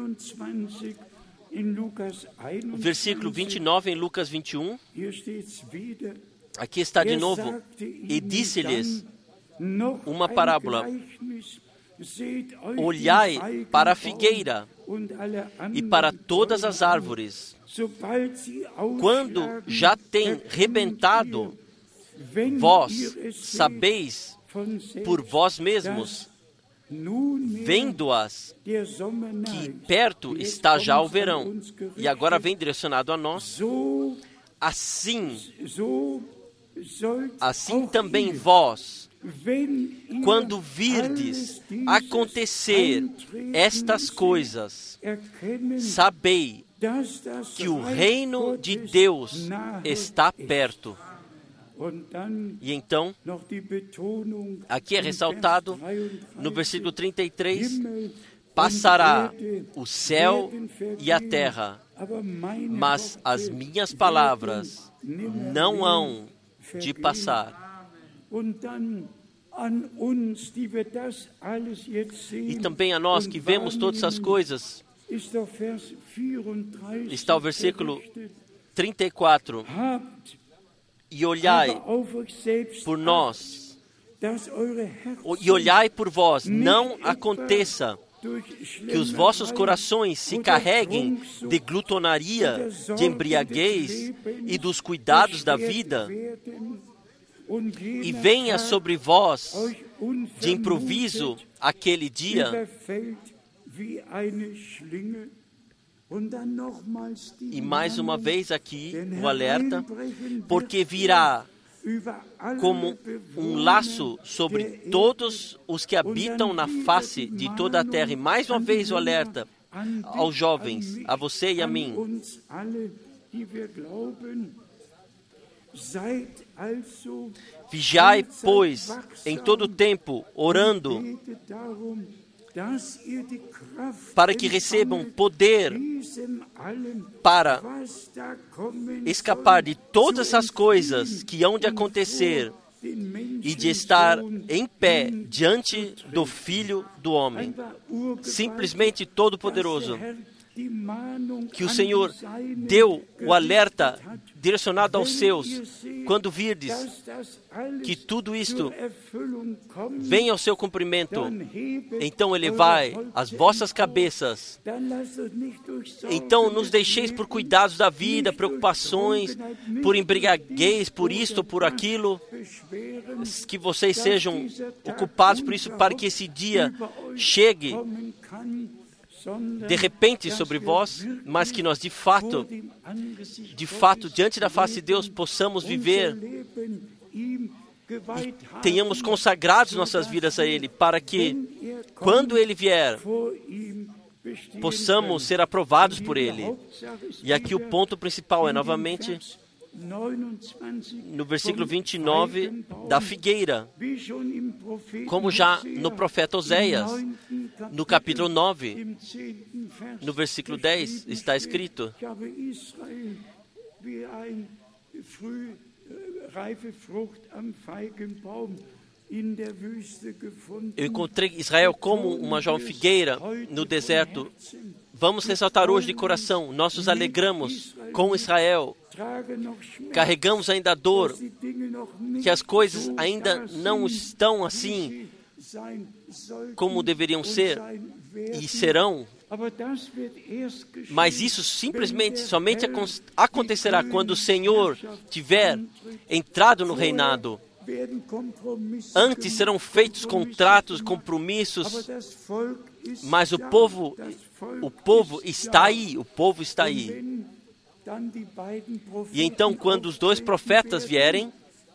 o versículo vinte e nove em Lucas vinte e um, aqui está de novo, e disse-lhes uma parábola: olhai para a figueira e para todas as árvores. Quando já tem rebentado, vós sabeis por vós mesmos, vendo-as, que perto está já o verão, e agora vem direcionado a nós. Assim, assim também vós, quando virdes acontecer estas coisas, sabei que o reino de Deus está perto. E então, aqui é ressaltado no versículo trinta e três, passará o céu e a terra, mas as minhas palavras não hão de passar. E também a nós que vemos todas essas coisas, está o versículo trinta e quatro, e olhai por nós, e olhai por vós, não aconteça que os vossos corações se carreguem de glutonaria, de embriaguez e dos cuidados da vida, e venha sobre vós de improviso aquele dia. E mais uma vez aqui o alerta, porque virá como um laço sobre todos os que habitam na face de toda a terra. E mais uma vez o alerta aos jovens, a você e a mim. Vigiai, pois, em todo tempo, orando, para que recebam poder para escapar de todas essas coisas que hão de acontecer e de estar em pé diante do Filho do Homem, simplesmente todo-poderoso. que o Senhor deu o alerta direcionado aos seus, quando virdes que tudo isto vem ao seu cumprimento, então elevai as vossas cabeças. Então nos deixeis por cuidados da vida, preocupações, por embriaguez, por isto ou por aquilo, que vocês sejam ocupados por isso, para que esse dia chegue de repente sobre vós, mas que nós de fato, de fato, diante da face de Deus, possamos viver e tenhamos consagrados nossas vidas a Ele, para que, quando Ele vier, possamos ser aprovados por Ele. E aqui o ponto principal é, novamente, no versículo vinte e nove, da figueira, como já no profeta Oséias, no capítulo nove, no versículo dez, está escrito: eu encontrei Israel como uma jovem figueira no deserto. Vamos ressaltar hoje de coração, nós nos alegramos com Israel. Carregamos ainda a dor, que as coisas ainda não estão assim como deveriam ser e serão. Mas isso simplesmente, somente acontecerá quando o Senhor tiver entrado no reinado. Antes serão feitos contratos, compromissos, mas o povo, o povo está aí, o povo está aí. E então, quando os dois profetas vierem,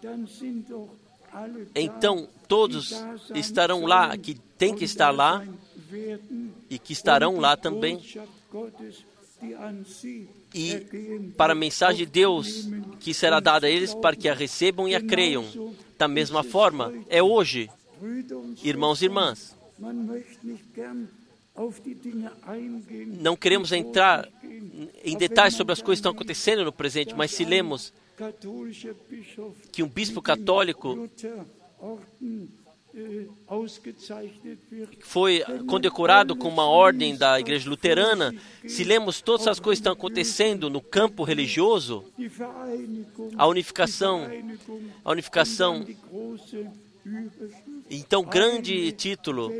então todos estarão lá, que tem que estar lá, e que estarão lá também. E para a mensagem de Deus que será dada a eles, para que a recebam e a creiam. Da mesma forma, é hoje, irmãos e irmãs. Não queremos entrar em detalhes sobre as coisas que estão acontecendo no presente, mas se lemos que um bispo católico foi condecorado com uma ordem da Igreja Luterana, se lemos todas as coisas que estão acontecendo no campo religioso, a unificação, a unificação, então grande título,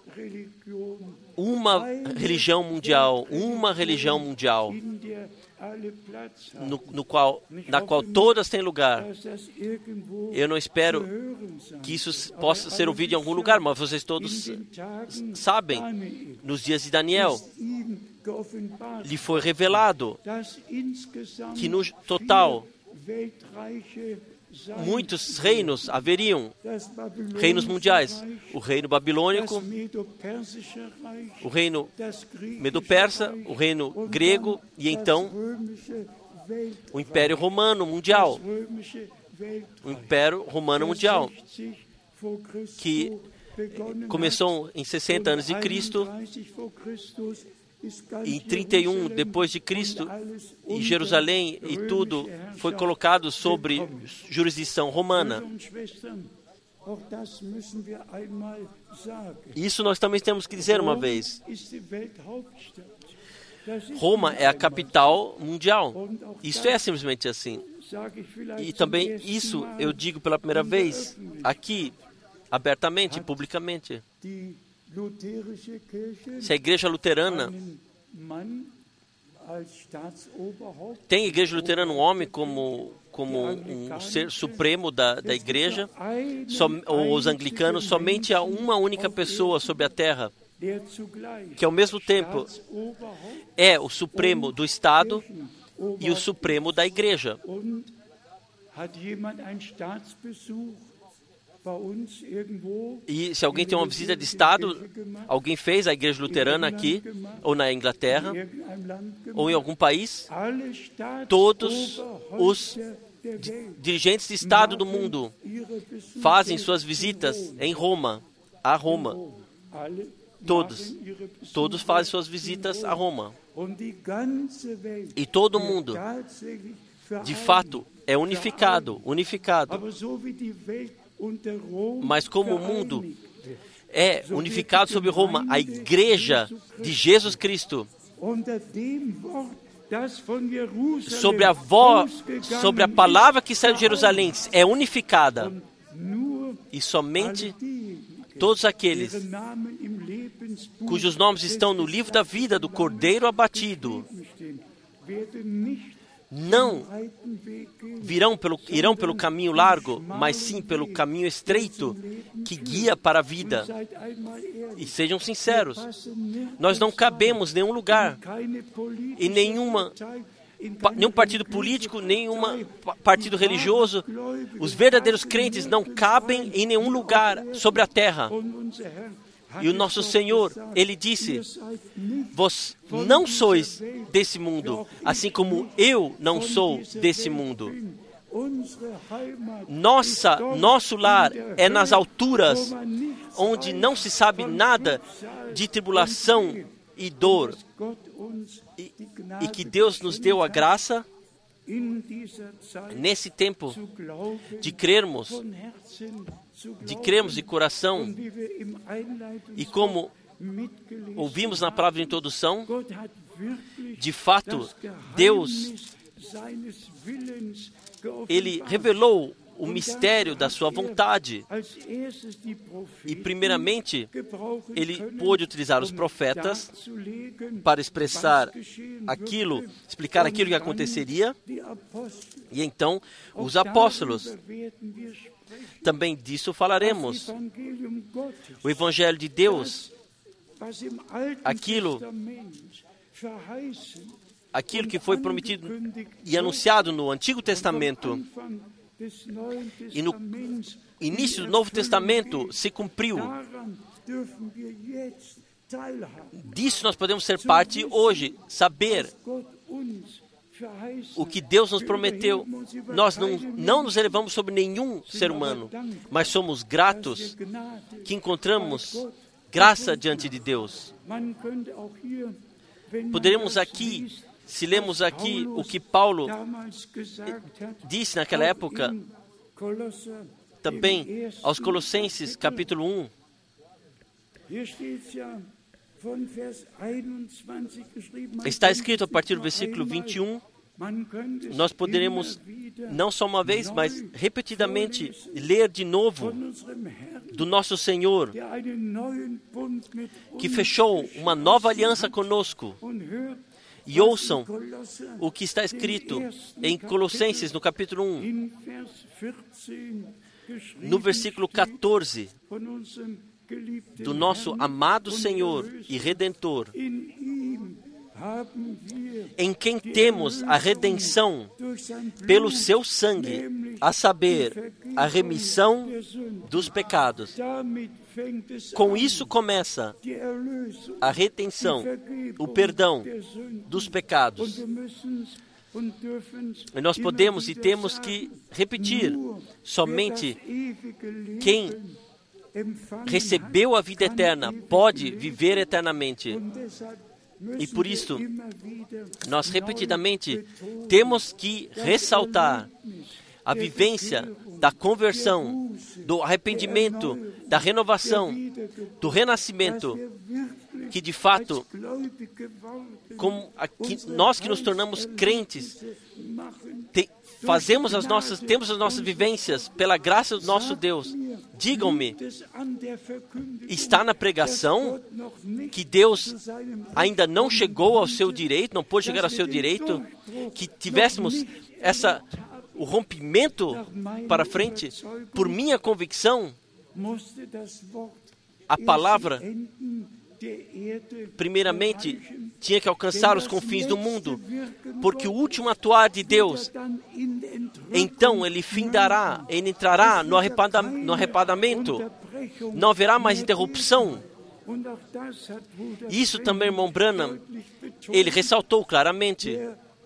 uma religião mundial, uma religião mundial, no, no qual, na qual todas têm lugar. Eu não espero que isso possa ser ouvido em algum lugar, mas vocês todos sabem, nos dias de Daniel, lhe foi revelado que no total muitos reinos haveriam, reinos mundiais, o reino babilônico, o reino medo-persa, o reino grego e então o Império Romano Mundial, o Império Romano Mundial, que começou em sessenta anos de Cristo, em trinta e um depois de Cristo, e Jerusalém e tudo foi colocado sobre jurisdição romana. Isso nós também temos que dizer uma vez. Roma é a capital mundial. Isso é simplesmente assim. E também isso eu digo pela primeira vez aqui, abertamente, publicamente. Se a igreja luterana tem a igreja luterana um homem como, como um, um ser supremo da, da igreja, som, ou os anglicanos, somente há uma única pessoa sobre a terra, que ao mesmo tempo é o supremo do Estado e o supremo da igreja. E se alguém tem uma visita de Estado, alguém fez a igreja luterana aqui, ou na Inglaterra, ou em algum país, todos os dirigentes de Estado do mundo fazem suas visitas em Roma, a Roma. Todos, todos fazem suas visitas a Roma. E todo mundo, de fato, é unificado, unificado. Mas como o mundo é unificado sobre Roma, a igreja de Jesus Cristo sobre a voz, sobre a palavra que saiu de Jerusalém, é unificada. E somente todos aqueles cujos nomes estão no livro da vida do Cordeiro abatido não virão pelo, irão pelo caminho largo, mas sim pelo caminho estreito que guia para a vida. E sejam sinceros, nós não cabemos em nenhum lugar, em nenhuma, nenhum partido político, nenhum partido religioso. Os verdadeiros crentes não cabem em nenhum lugar sobre a terra. E o nosso Senhor, Ele disse, vós não sois desse mundo, assim como eu não sou desse mundo. Nossa, nosso lar é nas alturas, onde não se sabe nada de tribulação e dor. E, e que Deus nos deu a graça, nesse tempo, de crermos, de crermos de coração, e como ouvimos na palavra de introdução, de fato, Deus, Ele revelou o mistério da sua vontade. E, primeiramente, Ele pôde utilizar os profetas para expressar aquilo, explicar aquilo que aconteceria. E então, os apóstolos. Também disso falaremos. O Evangelho de Deus, aquilo, aquilo que foi prometido e anunciado no Antigo Testamento e no início do Novo Testamento se cumpriu. Disso nós podemos ser parte hoje, saber o que Deus nos prometeu. Nós não, não nos elevamos sobre nenhum ser humano, mas somos gratos que encontramos graça diante de Deus. Poderemos aqui, se lemos aqui o que Paulo disse naquela época, também aos Colossenses, capítulo um, está escrito a partir do versículo vinte e um, nós poderemos, não só uma vez, mas repetidamente, ler de novo do nosso Senhor, que fechou uma nova aliança conosco. E ouçam o que está escrito em Colossenses, no capítulo um, no versículo quatorze, do nosso amado Senhor e Redentor, em quem temos a redenção pelo seu sangue, a saber, a remissão dos pecados. Com isso começa a redenção, o perdão dos pecados. E nós podemos e temos que repetir, somente quem recebeu a vida eterna pode viver eternamente. E por isso, nós repetidamente temos que ressaltar a vivência da conversão, do arrependimento, da renovação, do renascimento, que de fato, como aqui, nós que nos tornamos crentes, te, fazemos as nossas, temos as nossas vivências pela graça do nosso Deus. Digam-me, está na pregação que Deus ainda não chegou ao seu direito, não pôde chegar ao seu direito, que tivéssemos essa, o rompimento para frente? Por minha convicção, a palavra, primeiramente, tinha que alcançar os confins do mundo, porque o último atuar de Deus, então ele findará, ele entrará no arrebatamento, não haverá mais interrupção. Isso também, irmão Branham, ele ressaltou claramente.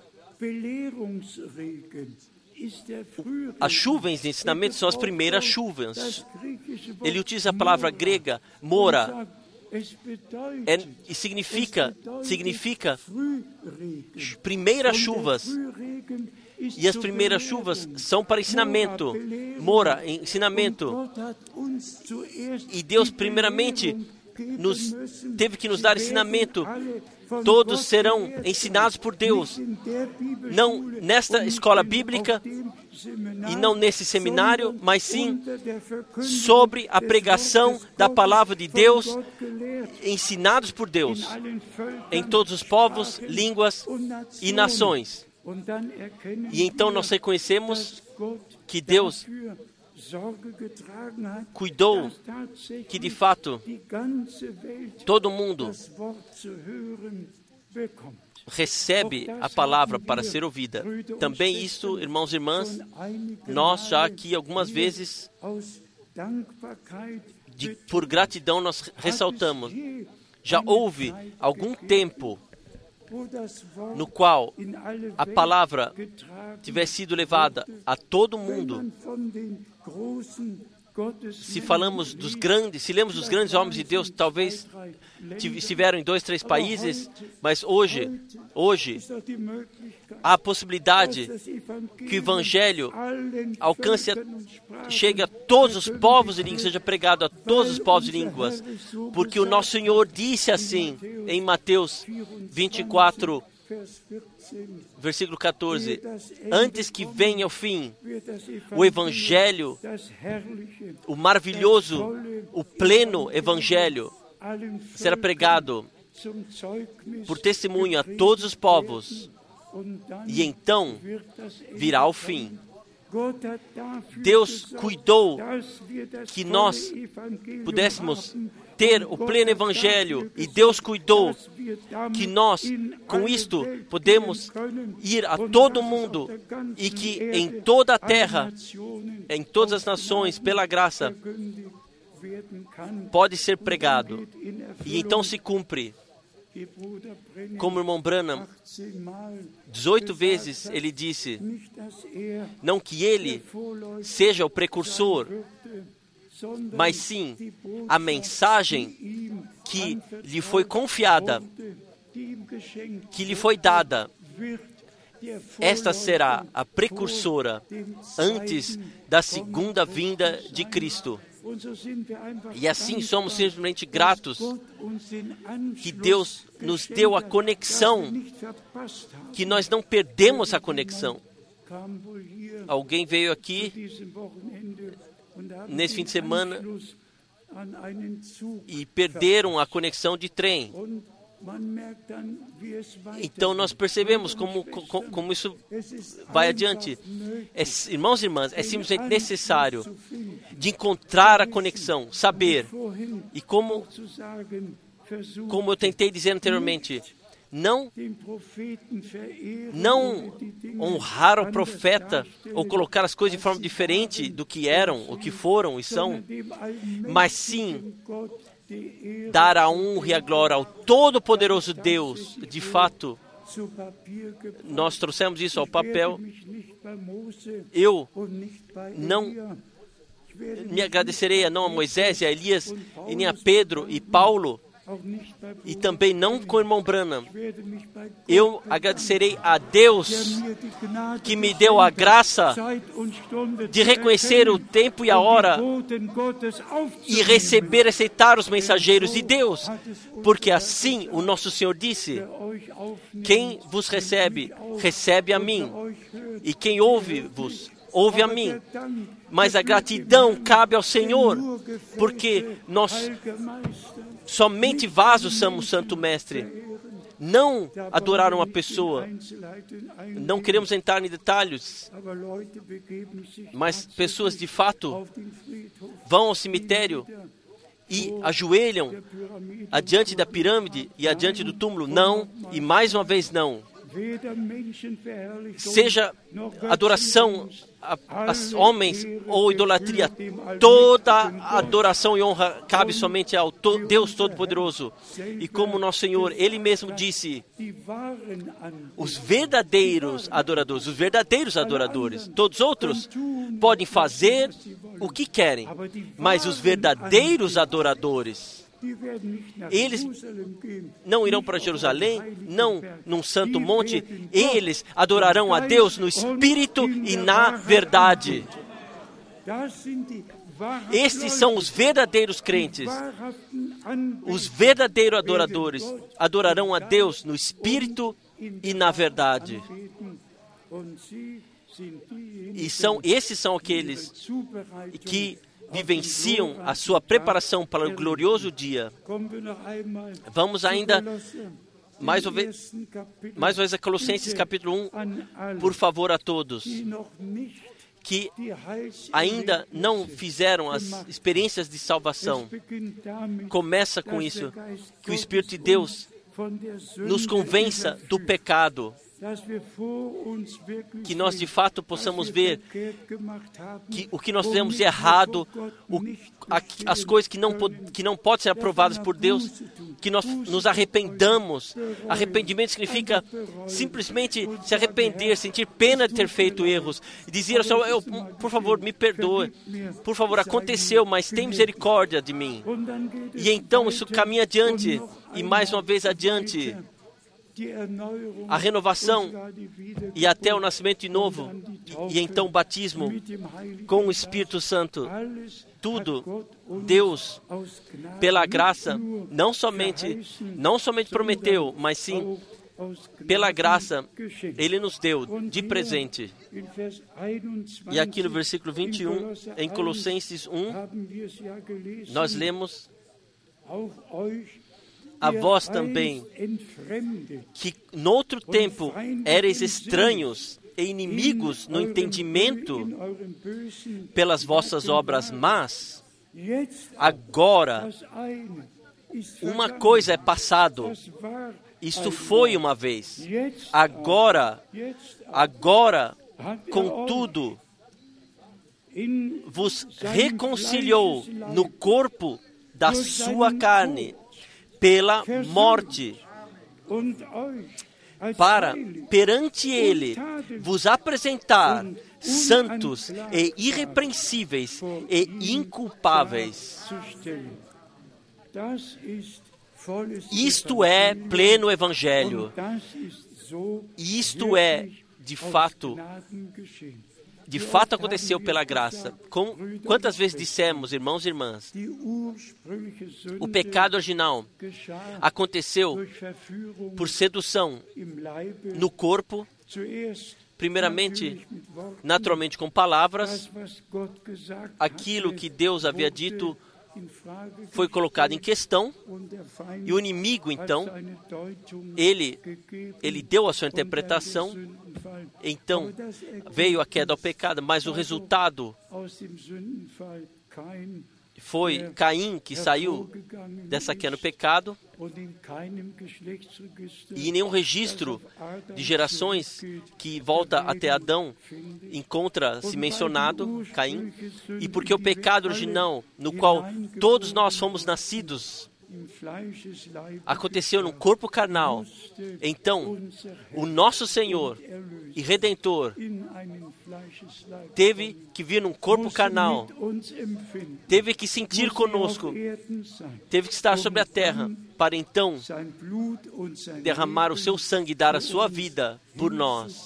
As chuvas de ensinamento são as primeiras chuvas. Ele utiliza a palavra grega, mora, é, e significa, significa primeiras chuvas. E as primeiras chuvas são para ensinamento, mora, ensinamento. E Deus primeiramente nos, teve que nos dar ensinamento. Todos serão ensinados por Deus, não nesta escola bíblica e não nesse seminário, mas sim sobre a pregação da palavra de Deus, ensinados por Deus em todos os povos, línguas e nações. E então nós reconhecemos que Deus cuidou que, de fato, todo mundo recebe a palavra para ser ouvida. Também isso, irmãos e irmãs, nós já aqui algumas vezes, de, por gratidão, nós ressaltamos. Já houve algum tempo no qual a palavra tivesse sido levada a todo mundo. Se falamos dos grandes, se lemos dos grandes homens de Deus, talvez estiveram em dois, três países, mas hoje, hoje, há a possibilidade que o Evangelho alcance, a, chegue a todos os povos e línguas, seja pregado a todos os povos e línguas, porque o nosso Senhor disse assim, em Mateus vinte e quatro, versículo quatorze, antes que venha o fim, o Evangelho, o maravilhoso, o pleno Evangelho, será pregado por testemunho a todos os povos, e então virá o fim. Deus cuidou que nós pudéssemos ter o pleno Evangelho, e Deus cuidou que nós, com isto, podemos ir a todo mundo e que em toda a terra, em todas as nações, pela graça, pode ser pregado. E então se cumpre. Como o irmão Branham, dezoito vezes ele disse, não que ele seja o precursor, mas sim a mensagem que lhe foi confiada, que lhe foi dada. Esta será a precursora antes da segunda vinda de Cristo. E assim somos simplesmente gratos que Deus nos deu a conexão, que nós não perdemos a conexão. Alguém veio aqui nesse fim de semana e perderam a conexão de trem. Então nós percebemos como, como, como isso vai adiante. É, irmãos e irmãs, é simplesmente necessário de encontrar a conexão, saber. E como, como eu tentei dizer anteriormente, não, não honrar o profeta ou colocar as coisas de forma diferente do que eram, o que foram e são, mas sim dar a honra e a glória ao Todo-Poderoso Deus. De fato, nós trouxemos isso ao papel. Eu não me agradecerei a não a Moisés e a Elias, e nem a Pedro e Paulo, e também não com o irmão Branham. Eu agradecerei a Deus que me deu a graça de reconhecer o tempo e a hora e receber e aceitar os mensageiros de Deus, porque assim o nosso Senhor disse, quem vos recebe, recebe a mim, e quem ouve-vos, ouve a mim. Mas a gratidão cabe ao Senhor, porque nós somente vasos somos, Santo Mestre. Não adorar uma pessoa. Não queremos entrar em detalhes. Mas pessoas, de fato, vão ao cemitério e ajoelham adiante da pirâmide e adiante do túmulo. Não, e mais uma vez não. Seja adoração a, a homens ou idolatria, toda adoração e honra cabe somente ao to, Deus Todo-Poderoso. E como nosso Senhor, Ele mesmo disse, os verdadeiros adoradores, os verdadeiros adoradores, todos outros podem fazer o que querem, mas os verdadeiros adoradores, eles não irão para Jerusalém, não num santo monte, eles adorarão a Deus no Espírito e na verdade. Estes são os verdadeiros crentes. Os verdadeiros adoradores adorarão a Deus no Espírito e na verdade. E são, esses são aqueles que vivenciam a sua preparação para o glorioso dia. Vamos ainda, mais uma vez, mais uma vez a Colossenses capítulo um, por favor a todos que ainda não fizeram as experiências de salvação. Começa com isso, que o Espírito de Deus nos convença do pecado, que nós de fato possamos ver que o que nós fizemos de errado, o, a, as coisas que não, que não podem ser aprovadas por Deus, que nós nos arrependamos. Arrependimento significa simplesmente se arrepender, sentir pena de ter feito erros, e dizer ao Senhor, eu, por favor, me perdoe, por favor, aconteceu, mas tem misericórdia de mim. E então isso caminha adiante, e mais uma vez adiante, a renovação e até o nascimento de novo, e então o batismo com o Espírito Santo. Tudo Deus, pela graça, não somente, não somente prometeu, mas sim, pela graça, Ele nos deu de presente. E aqui no versículo vinte e um, em Colossenses um, nós lemos: a vós também, que noutro tempo ereis estranhos e inimigos no entendimento pelas vossas obras más, agora uma coisa é passado, isto foi uma vez, agora, agora, contudo, vos reconciliou no corpo da sua carne, pela morte, para, perante Ele, vos apresentar santos e irrepreensíveis e inculpáveis. Isto é pleno Evangelho. Isto é, de fato, de fato aconteceu pela graça. Com, quantas vezes dissemos, irmãos e irmãs, o pecado original aconteceu por sedução no corpo, primeiramente, naturalmente com palavras. Aquilo que Deus havia dito foi colocado em questão, e o inimigo, então, ele, ele deu a sua interpretação, então veio a queda ao pecado, mas o resultado foi Caim, que saiu dessa queda no pecado, e em nenhum registro de gerações que volta até Adão encontra-se mencionado Caim, e porque o pecado original, no qual todos nós fomos nascidos, aconteceu no corpo carnal, então o nosso Senhor e Redentor teve que vir num corpo carnal, teve que sentir conosco, teve que estar sobre a terra, para então derramar o seu sangue e dar a sua vida por nós.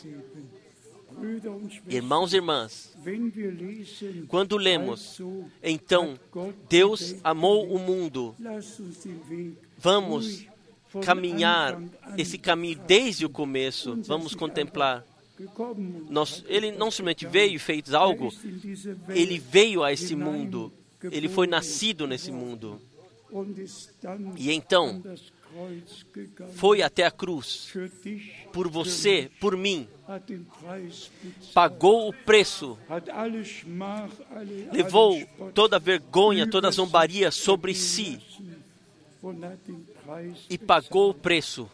Irmãos e irmãs, quando lemos, então, Deus amou o mundo, vamos caminhar esse caminho desde o começo, vamos contemplar. Nós, ele não somente veio e fez algo, ele veio a esse mundo, ele foi nascido nesse mundo. E então, foi até a cruz, por você, por mim, pagou o preço, levou toda a vergonha, toda a zombaria sobre si, e pagou o preço.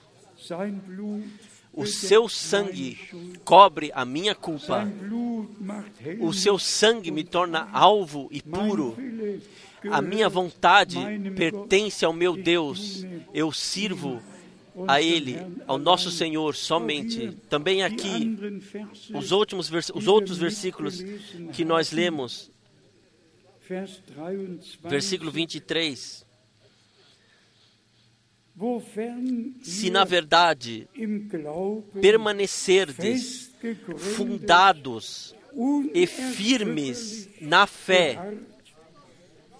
O seu sangue cobre a minha culpa, o seu sangue me torna alvo e puro. A minha vontade pertence ao meu Deus. Eu sirvo a Ele, ao nosso Senhor somente. Também aqui, os, últimos vers- os outros versículos que nós lemos, versículo vinte e três. Se na verdade permanecerdes fundados e firmes na fé,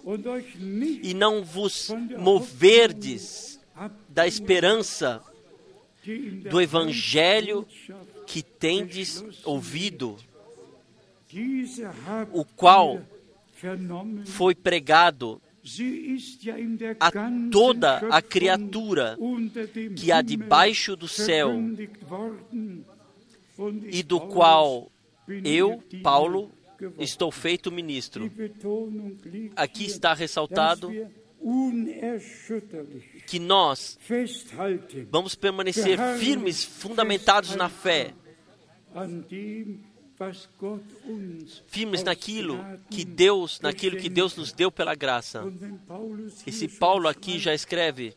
e não vos moverdes da esperança do evangelho que tendes ouvido, o qual foi pregado a toda a criatura que há debaixo do céu, e do qual eu, Paulo, estou feito ministro. Aqui está ressaltado que nós vamos permanecer firmes, fundamentados na fé, firmes naquilo que Deus, naquilo que Deus nos deu pela graça. Esse Paulo aqui já escreve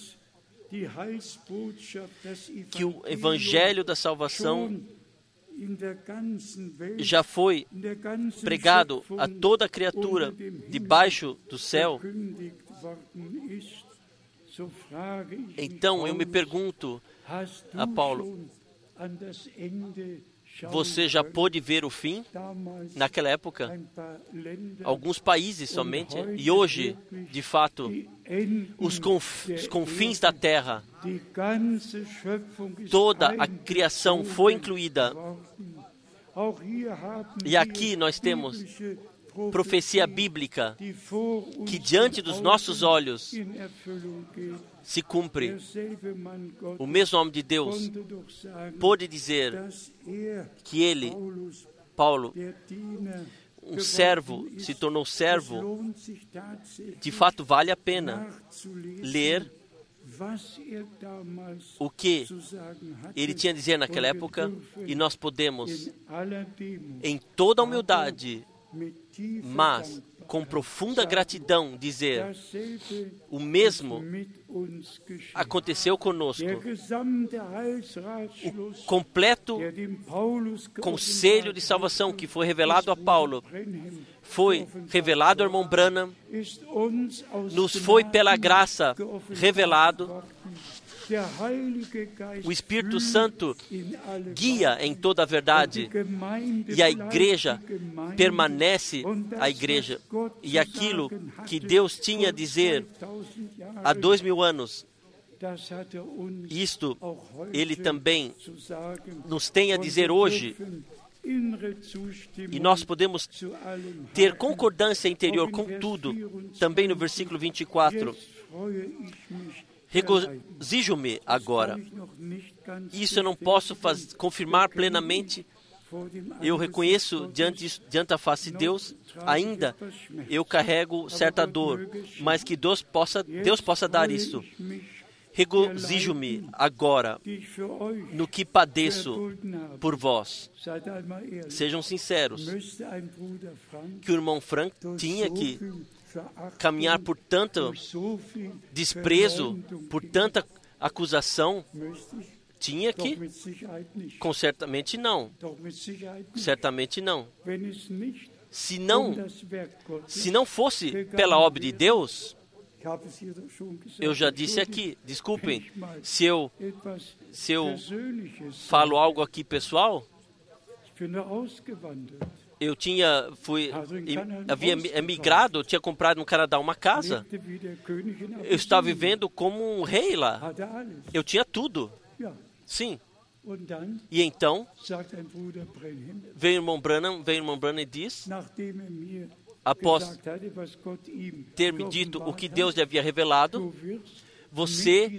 que o evangelho da salvação já foi pregado a toda a criatura debaixo do céu. Então eu me pergunto a Paulo, você já pôde ver o fim? Naquela época, alguns países somente, e hoje, de fato, os, conf, os confins da terra, toda a criação foi incluída. E aqui nós temos profecia bíblica que diante dos nossos olhos se cumpre. O mesmo homem de Deus pôde dizer que ele, Paulo, um servo, se tornou servo. De fato, vale a pena ler o que ele tinha a dizer naquela época, e nós podemos, em toda humildade, mas com profunda gratidão, dizer: o mesmo aconteceu conosco. O completo conselho de salvação que foi revelado a Paulo foi revelado ao irmão Branham, nos foi pela graça revelado. O Espírito Santo guia em toda a verdade, e a igreja permanece a igreja. E aquilo que Deus tinha a dizer há dois mil anos, isto Ele também nos tem a dizer hoje. E nós podemos ter concordância interior com tudo. Também no versículo vinte e quatro. Regozijo-me agora. Isso eu não posso faz, confirmar plenamente. Eu reconheço diante, diante da face de Deus, ainda eu carrego certa dor, mas que Deus possa, Deus possa dar isso. Regozijo-me agora no que padeço por vós. Sejam sinceros. Que o irmão Frank tinha que caminhar por tanto desprezo, por tanta acusação, tinha que? Com certamente não. Certamente não. Se não, se não fosse pela obra de Deus, eu já disse aqui, desculpem, se eu, se eu falo algo aqui pessoal, eu tinha, fui, havia emigrado, tinha comprado no Canadá uma casa. Eu estava vivendo como um rei lá. Eu tinha tudo. Sim. E então, veio o irmão Branham, veio o irmão Branham e diz, após ter me dito o que Deus lhe havia revelado, você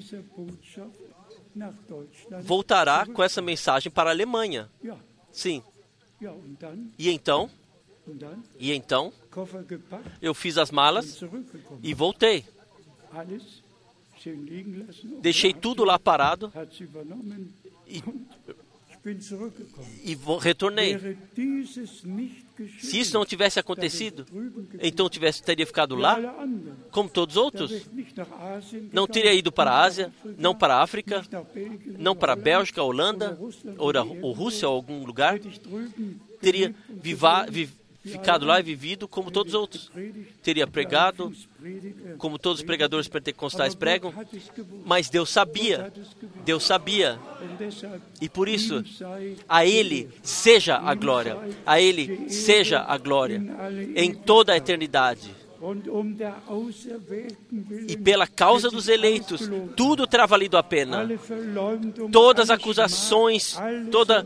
voltará com essa mensagem para a Alemanha. Sim. E então, e então, eu fiz as malas e voltei. Deixei tudo lá parado e, e retornei. Se isso não tivesse acontecido, então eu tivesse, teria ficado lá, como todos os outros. Não teria ido para a Ásia, não para a África, não para a Bélgica, a Holanda, ou a ou Rússia, ou algum lugar. Teria viva, vi, ficado lá e vivido como todos os outros. Teria pregado, como todos os pregadores pentecostais pregam, mas Deus sabia, Deus sabia, e por isso, a Ele seja a glória, a Ele seja a glória, em toda a eternidade. E pela causa dos eleitos, tudo terá valido a pena. Todas as acusações, toda,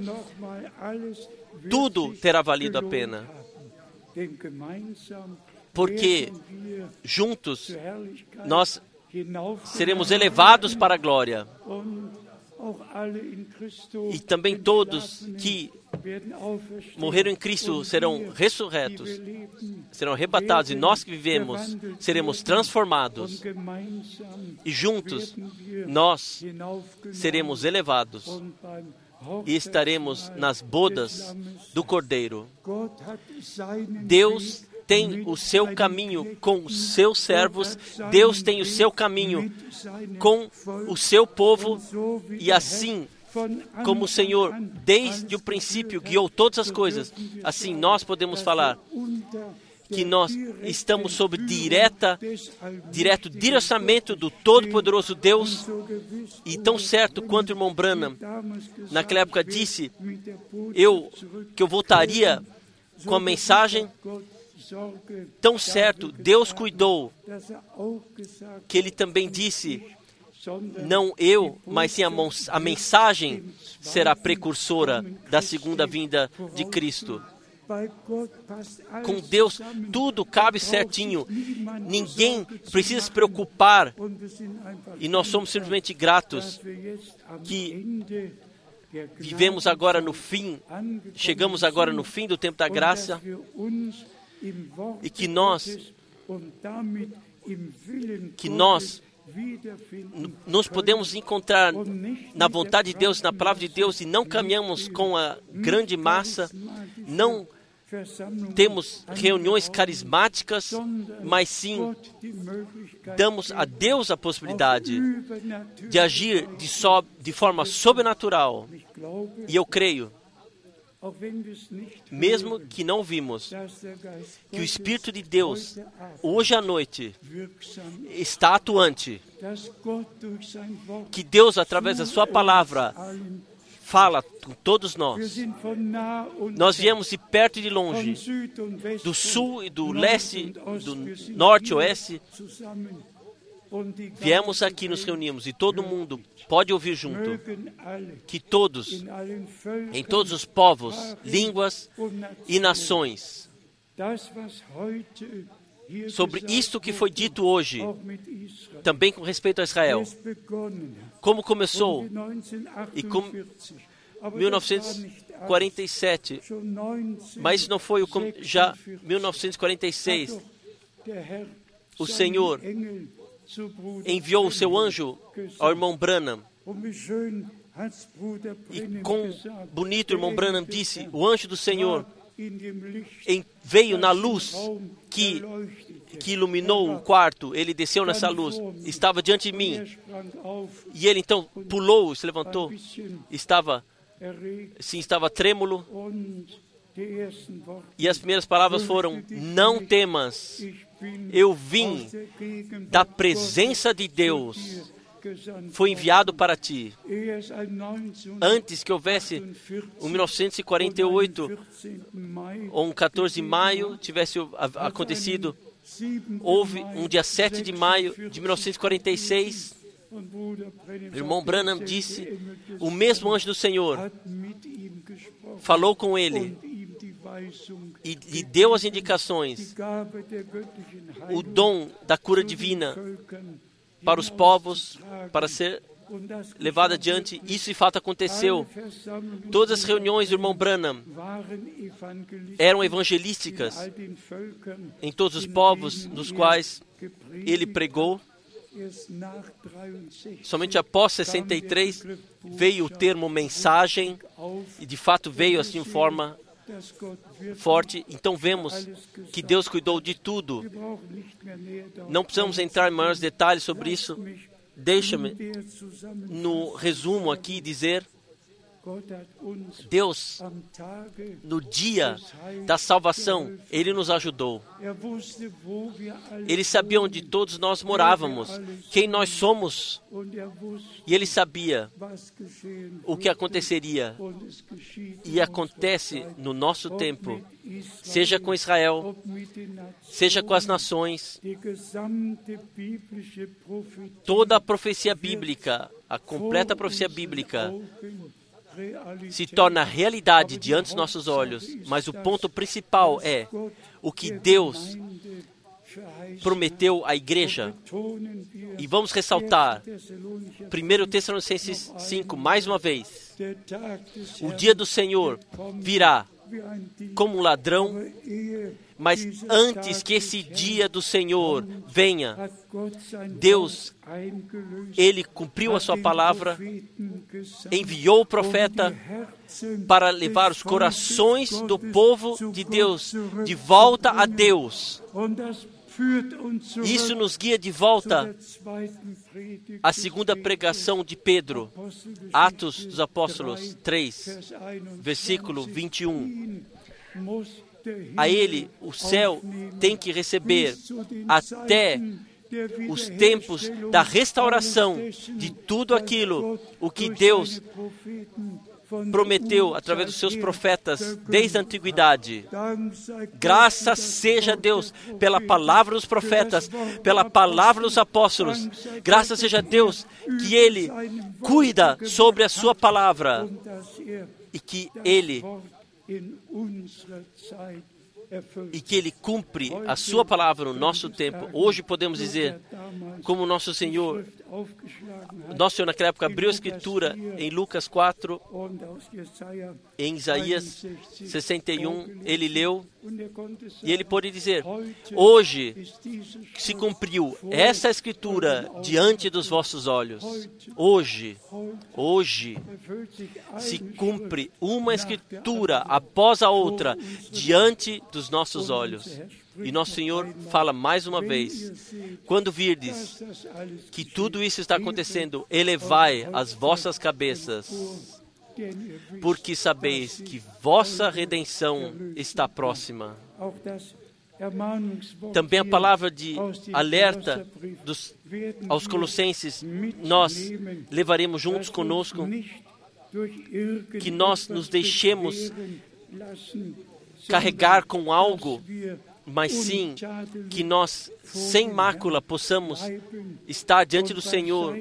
tudo terá valido a pena. Porque juntos nós seremos elevados para a glória. E também todos que morreram em Cristo serão ressurretos, serão arrebatados, e nós que vivemos seremos transformados, e juntos nós seremos elevados e estaremos nas bodas do Cordeiro. Deus tem o seu caminho com os seus servos, Deus tem o seu caminho com o seu povo, e assim como o Senhor, desde o princípio, guiou todas as coisas, assim nós podemos falar que nós estamos sob direta, direto direcionamento do Todo-Poderoso Deus. E tão certo quanto o irmão Branham, naquela época, disse eu, que eu voltaria com a mensagem, tão certo Deus cuidou, que Ele também disse, não eu, mas sim a, a mensagem será precursora da segunda vinda de Cristo. Com Deus, tudo cabe certinho. Ninguém precisa se preocupar. E nós somos simplesmente gratos que vivemos agora no fim, chegamos agora no fim do tempo da graça, e que nós, que nós nos podemos encontrar na vontade de Deus, na palavra de Deus, e não caminhamos com a grande massa, não temos reuniões carismáticas, mas sim damos a Deus a possibilidade de agir de, so, de forma sobrenatural. E eu creio, mesmo que não vimos, que o Espírito de Deus, hoje à noite, está atuante, que Deus, através da sua palavra, fala com todos nós. Nós viemos de perto e de longe, do sul e do leste, do norte e oeste. Viemos aqui, nos reunimos, e todo mundo pode ouvir junto. Que todos, em todos os povos, línguas e nações, sobre isto que foi dito hoje, também com respeito a Israel, como começou, e como mil novecentos e quarenta e sete, mas isso não foi o já mil novecentos e quarenta e seis, o Senhor enviou o seu anjo ao irmão Branham, e com bonito o irmão Branham disse, o anjo do Senhor em, veio na luz que, que iluminou o quarto, ele desceu nessa luz, estava diante de mim, e ele então pulou, se levantou, estava, sim, estava trêmulo, e as primeiras palavras foram, não temas, eu vim da presença de Deus, foi enviado para ti. Antes que houvesse um mil novecentos e quarenta e oito, ou um quatorze de maio, tivesse acontecido, houve um dia sete de maio de mil novecentos e quarenta e seis, o irmão Branham disse, o mesmo anjo do Senhor falou com ele e lhe deu as indicações, o dom da cura divina para os povos, para ser levado adiante. Isso de fato aconteceu. Todas as reuniões do irmão Branham eram evangelísticas em todos os povos nos quais ele pregou. Somente após sessenta e três veio o termo mensagem, e de fato veio assim de forma forte. Então vemos que Deus cuidou de tudo. Não precisamos entrar em maiores detalhes sobre isso. Deixa-me, no resumo aqui, dizer Deus, no dia da salvação, Ele nos ajudou. Ele sabia onde todos nós morávamos, quem nós somos. E Ele sabia o que aconteceria. E acontece no nosso tempo, seja com Israel, seja com as nações. Toda a profecia bíblica, a completa profecia bíblica, se torna realidade diante dos nossos olhos. Mas o ponto principal é o que Deus prometeu à igreja. E vamos ressaltar primeiro Tessalonicenses cinco, mais uma vez. O dia do Senhor virá como um ladrão, mas antes que esse dia do Senhor venha, Deus, Ele cumpriu a sua palavra, enviou o profeta para levar os corações do povo de Deus de volta a Deus. Isso nos guia de volta à segunda pregação de Pedro, Atos dos Apóstolos três, versículo vinte e um. A Ele o céu tem que receber até os tempos da restauração de tudo aquilo o que Deus prometeu através dos seus profetas desde a antiguidade. Graças seja a Deus pela palavra dos profetas, pela palavra dos apóstolos. Graças seja a Deus que Ele cuida sobre a sua palavra e que Ele e que Ele cumpre a sua palavra no nosso tempo. Hoje podemos dizer, como nosso Senhor, nosso Senhor naquela época abriu a Escritura em Lucas quatro, em Isaías sessenta e um, Ele leu e Ele pôde dizer, hoje se cumpriu essa Escritura diante dos vossos olhos. Hoje, hoje se cumpre uma Escritura após a outra diante dos nossos olhos. E nosso Senhor fala mais uma vez, quando virdes que tudo isso está acontecendo, elevai as vossas cabeças, porque sabeis que vossa redenção está próxima. Também a palavra de alerta dos, aos Colossenses, nós levaremos juntos conosco, que nós nos deixemos carregar com algo, mas sim que nós, sem mácula, possamos estar diante do Senhor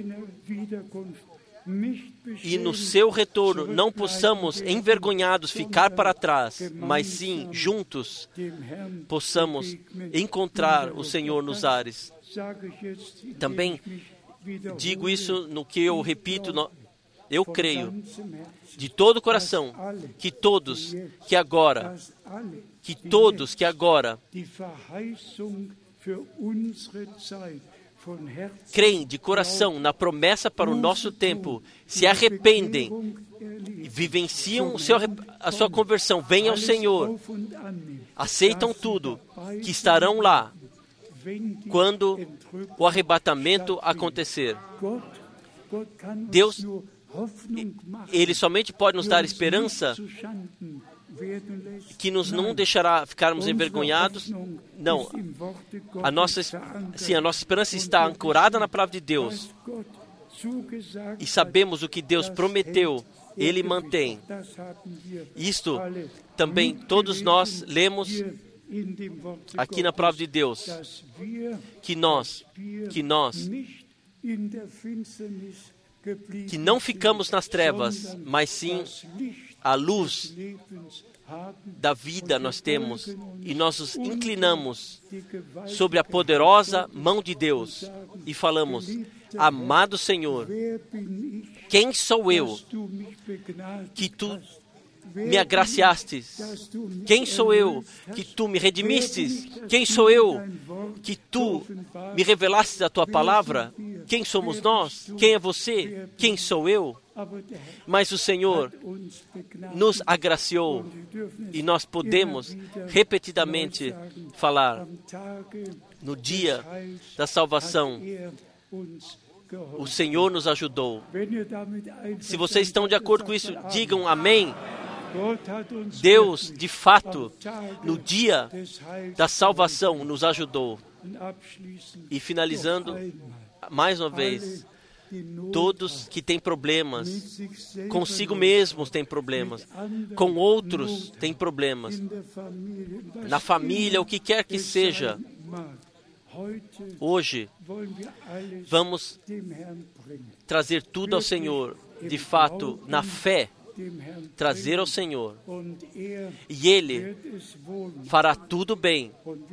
e no seu retorno não possamos, envergonhados, ficar para trás, mas sim, juntos, possamos encontrar o Senhor nos ares. Também digo isso no que eu repito, eu creio de todo o coração que todos que agora, que todos que agora creem de coração na promessa para o nosso tempo, se arrependem, vivenciam o seu, a sua conversão, vêm ao Senhor, aceitam tudo, que estarão lá quando o arrebatamento acontecer. Deus, Ele somente pode nos dar esperança que nos não deixará ficarmos envergonhados. Não, a nossa, sim, a nossa esperança está ancorada na palavra de Deus. E sabemos o que Deus prometeu, Ele mantém. Isto também todos nós lemos aqui na palavra de Deus, que nós, que nós, que não ficamos nas trevas, mas sim a luz da vida nós temos, e nós nos inclinamos sobre a poderosa mão de Deus e falamos, amado Senhor, quem sou eu que Tu me agraciastes? Quem sou eu que Tu me redimistes? Quem sou eu que Tu me revelastes a Tua palavra? Quem somos nós? Quem é você? Quem sou eu? Mas o Senhor nos agraciou e nós podemos repetidamente falar, no dia da salvação, o Senhor nos ajudou. Se vocês estão de acordo com isso, digam amém. Deus, de fato, no dia da salvação, nos ajudou. E finalizando, mais uma vez, todos que têm problemas, consigo mesmos têm problemas, com outros têm problemas, na família, o que quer que seja, hoje, vamos trazer tudo ao Senhor, de fato, na fé, trazer ao Senhor, e Ele fará tudo bem.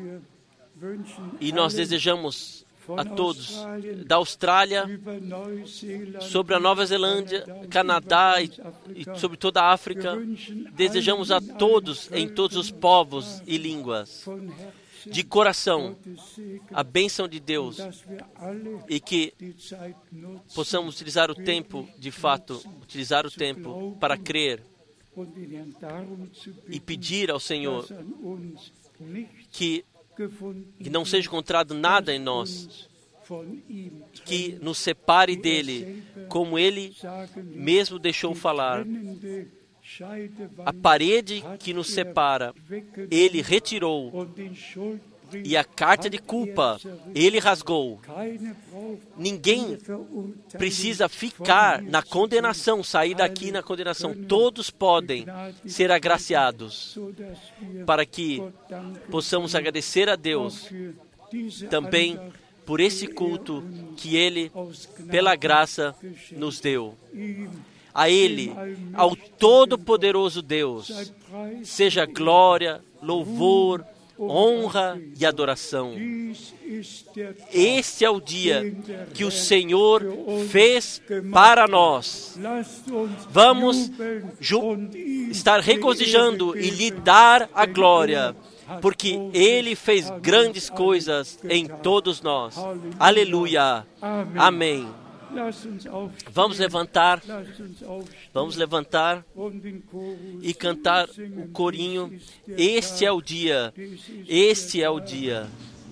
E nós desejamos a todos da Austrália, sobre a Nova Zelândia, Canadá e, e sobre toda a África, desejamos a todos, em todos os povos e línguas, de coração, a bênção de Deus, e que possamos utilizar o tempo, de fato, utilizar o tempo para crer e pedir ao Senhor que que não seja encontrado nada em nós que nos separe dele, como ele mesmo deixou falar. A parede que nos separa, ele retirou, e a carta de culpa, ele rasgou. Ninguém precisa ficar na condenação, sair daqui na condenação. Todos podem ser agraciados, para que possamos agradecer a Deus também por esse culto que Ele, pela graça, nos deu. A Ele, ao Todo-Poderoso Deus, seja glória, louvor, honra e adoração. Este é o dia que o Senhor fez para nós. Vamos estar regozijando e lhe dar a glória, porque Ele fez grandes coisas em todos nós. Aleluia. Amém. Vamos levantar, vamos levantar e cantar o corinho. Este é o dia, este é o dia.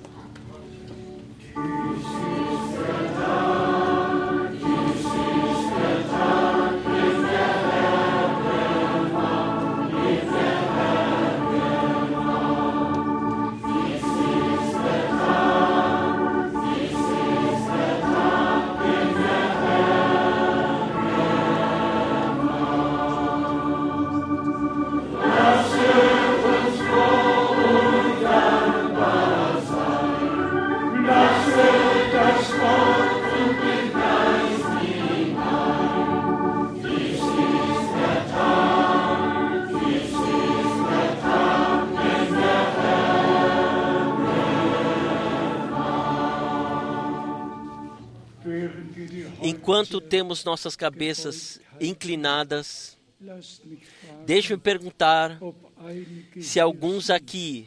Enquanto temos nossas cabeças inclinadas, deixe-me perguntar se alguns aqui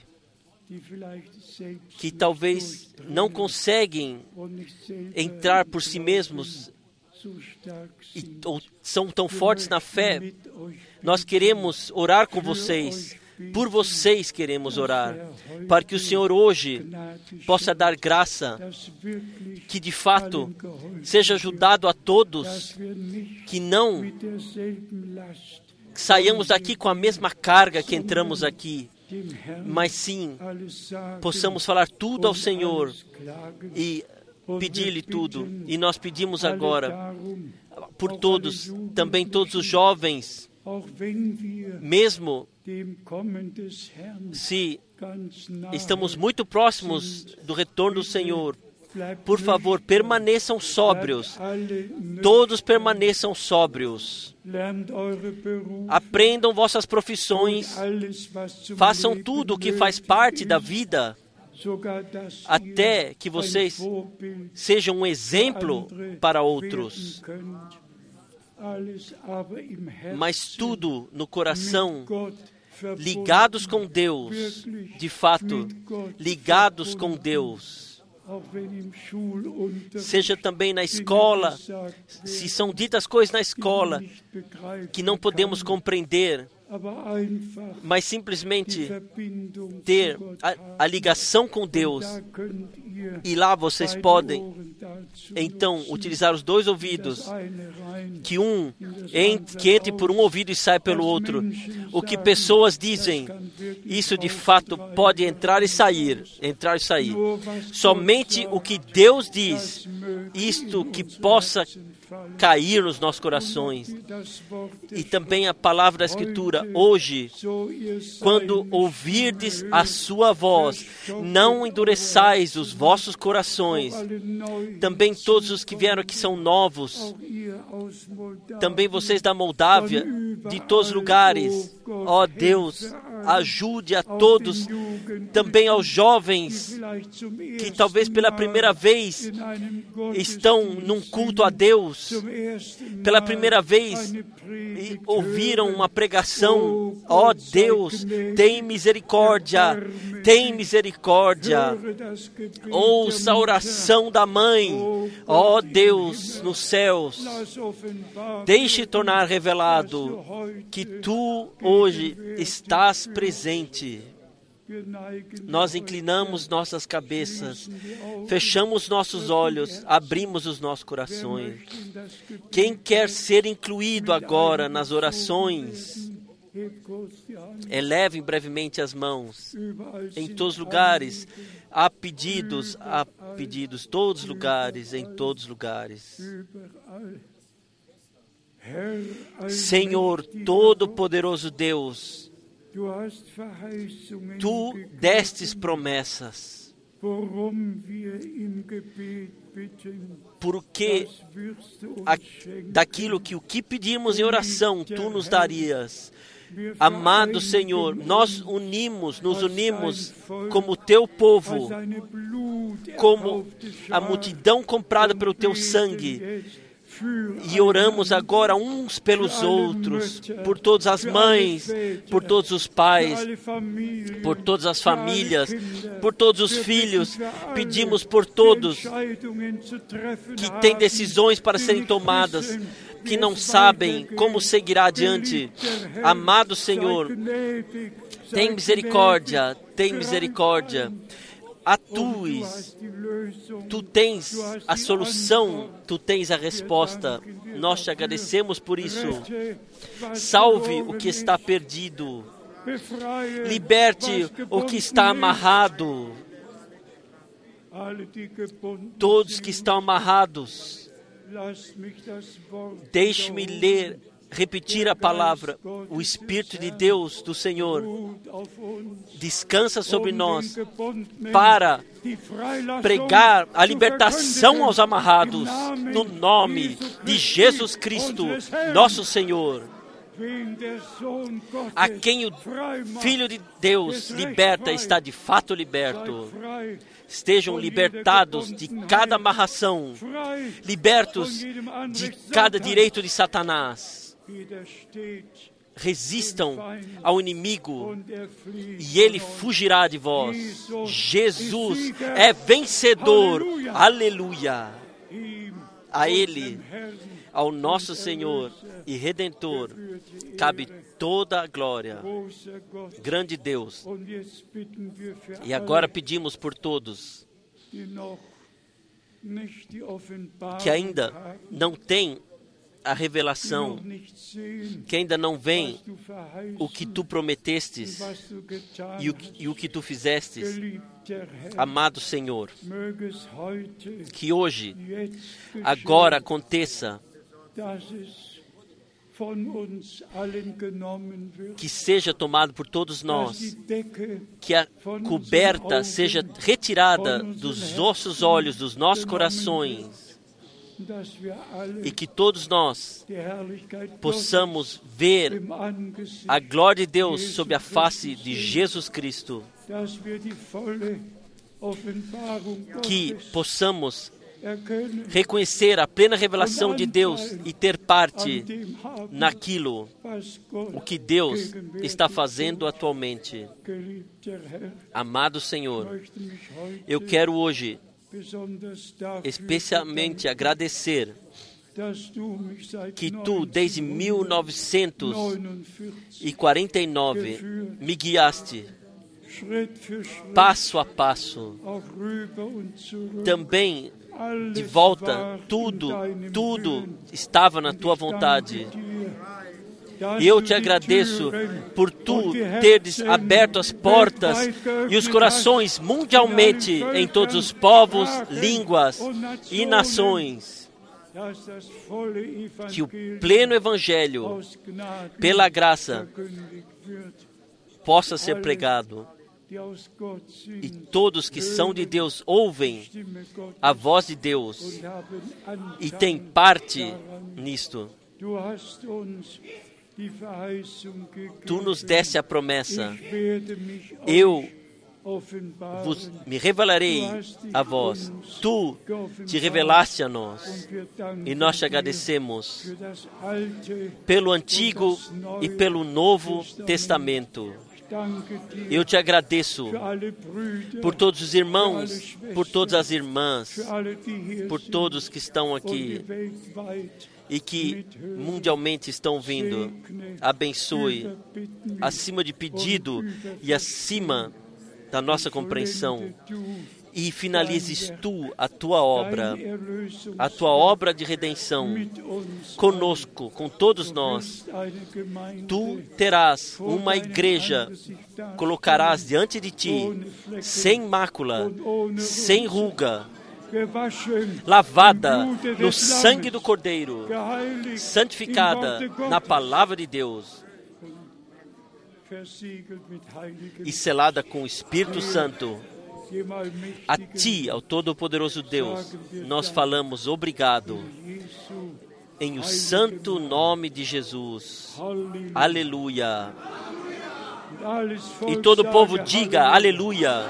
que talvez não conseguem entrar por si mesmos e, ou são tão fortes na fé, nós queremos orar com vocês. Por vocês queremos orar, para que o Senhor hoje possa dar graça, que de fato seja ajudado a todos, que não saiamos daqui com a mesma carga que entramos aqui, mas sim possamos falar tudo ao Senhor e pedir-lhe tudo. E nós pedimos agora por todos, também todos os jovens, mesmo se estamos muito próximos do retorno do Senhor, por favor, permaneçam sóbrios. Todos permaneçam sóbrios. Aprendam vossas profissões. Façam tudo o que faz parte da vida, até que vocês sejam um exemplo para outros. Mas tudo no coração, ligados com Deus, de fato, ligados com Deus. Seja também na escola, se são ditas coisas na escola que não podemos compreender, mas simplesmente ter a, a ligação com Deus, E lá vocês podem, então, utilizar os dois ouvidos, que um ent- que entre por um ouvido e sai pelo outro. O que pessoas dizem, isso de fato pode entrar e sair, entrar e sair. Somente o que Deus diz, isto que possa cair nos nossos corações. E também a palavra da Escritura, hoje, quando ouvirdes a sua voz, não endureçais os vossos corações. Também todos os que vieram aqui são novos. Também vocês da Moldávia, de todos os lugares. Ó Deus, ajude a todos, também aos jovens, que talvez pela primeira vez estão num culto a Deus, pela primeira vez e ouviram uma pregação. Ó Deus, tem misericórdia, tem misericórdia. Ouça a oração da mãe. Ó Deus, nos céus, deixe tornar revelado que Tu hoje estás presente. Nós inclinamos nossas cabeças, fechamos nossos olhos, abrimos os nossos corações. Quem quer ser incluído agora nas orações, elevem brevemente as mãos. Em todos os lugares, há pedidos, há pedidos, todos os lugares, em todos os lugares. Senhor, Todo-Poderoso Deus, Tu destes promessas, porque a, daquilo que o que pedimos em oração, Tu nos darias. Amado Senhor, nós unimos, nos unimos como Teu povo, como a multidão comprada pelo Teu sangue, e oramos agora uns pelos outros, por todas as mães, por todos os pais, por todas as famílias, por todos os filhos. Pedimos por todos que têm decisões para serem tomadas, que não sabem como seguirá adiante. Amado Senhor, tem misericórdia, tem misericórdia. Atues, Tu tens a solução, Tu tens a resposta. Nós te agradecemos por isso. Salve o que está perdido, liberte o que está amarrado. Todos que estão amarrados, deixe-me ler, repetir a palavra. O Espírito de Deus, do Senhor, descansa sobre nós para pregar a libertação aos amarrados, no nome de Jesus Cristo, nosso Senhor. A quem o Filho de Deus liberta está de fato liberto. Estejam libertados de cada amarração, libertos de cada direito de Satanás. Resistam ao inimigo e ele fugirá de vós. Jesus é vencedor. Aleluia. A Ele, ao nosso Senhor e Redentor, cabe toda a glória. Grande Deus. E agora pedimos por todos que ainda não têm a revelação, que ainda não vem o que Tu prometestes e o, e o que Tu fizestes. Amado Senhor, que hoje, agora aconteça, que seja tomado por todos nós, que a coberta seja retirada dos nossos olhos, dos nossos corações, e que todos nós possamos ver a glória de Deus sob a face de Jesus Cristo, que possamos reconhecer a plena revelação de Deus e ter parte naquilo o que Deus está fazendo atualmente. Amado Senhor, eu quero hoje especialmente agradecer que Tu, desde mil novecentos e quarenta e nove, me guiaste passo a passo, também de volta, tudo, tudo estava na tua vontade. E eu te agradeço por tu teres aberto as portas e os corações mundialmente em todos os povos, línguas e nações, que o pleno Evangelho, pela graça, possa ser pregado. E todos que são de Deus ouvem a voz de Deus e têm parte nisto. Tu nos deste a promessa. Eu vos, me revelarei a vós. Tu te revelaste a nós. E nós te agradecemos pelo Antigo e pelo Novo Testamento. Eu te agradeço por todos os irmãos, por todas as irmãs, por todos que estão aqui e que mundialmente estão vindo. Abençoe, acima de pedido e acima da nossa compreensão. E finalizes tu a tua obra, a tua obra de redenção, conosco, com todos nós. Tu terás uma igreja, colocarás diante de ti, sem mácula, sem ruga, lavada no sangue do Cordeiro, santificada na palavra de Deus e selada com o Espírito Santo. A Ti, ao Todo-Poderoso Deus, nós falamos obrigado, em o santo nome de Jesus. Aleluia. E todo o povo diga aleluia.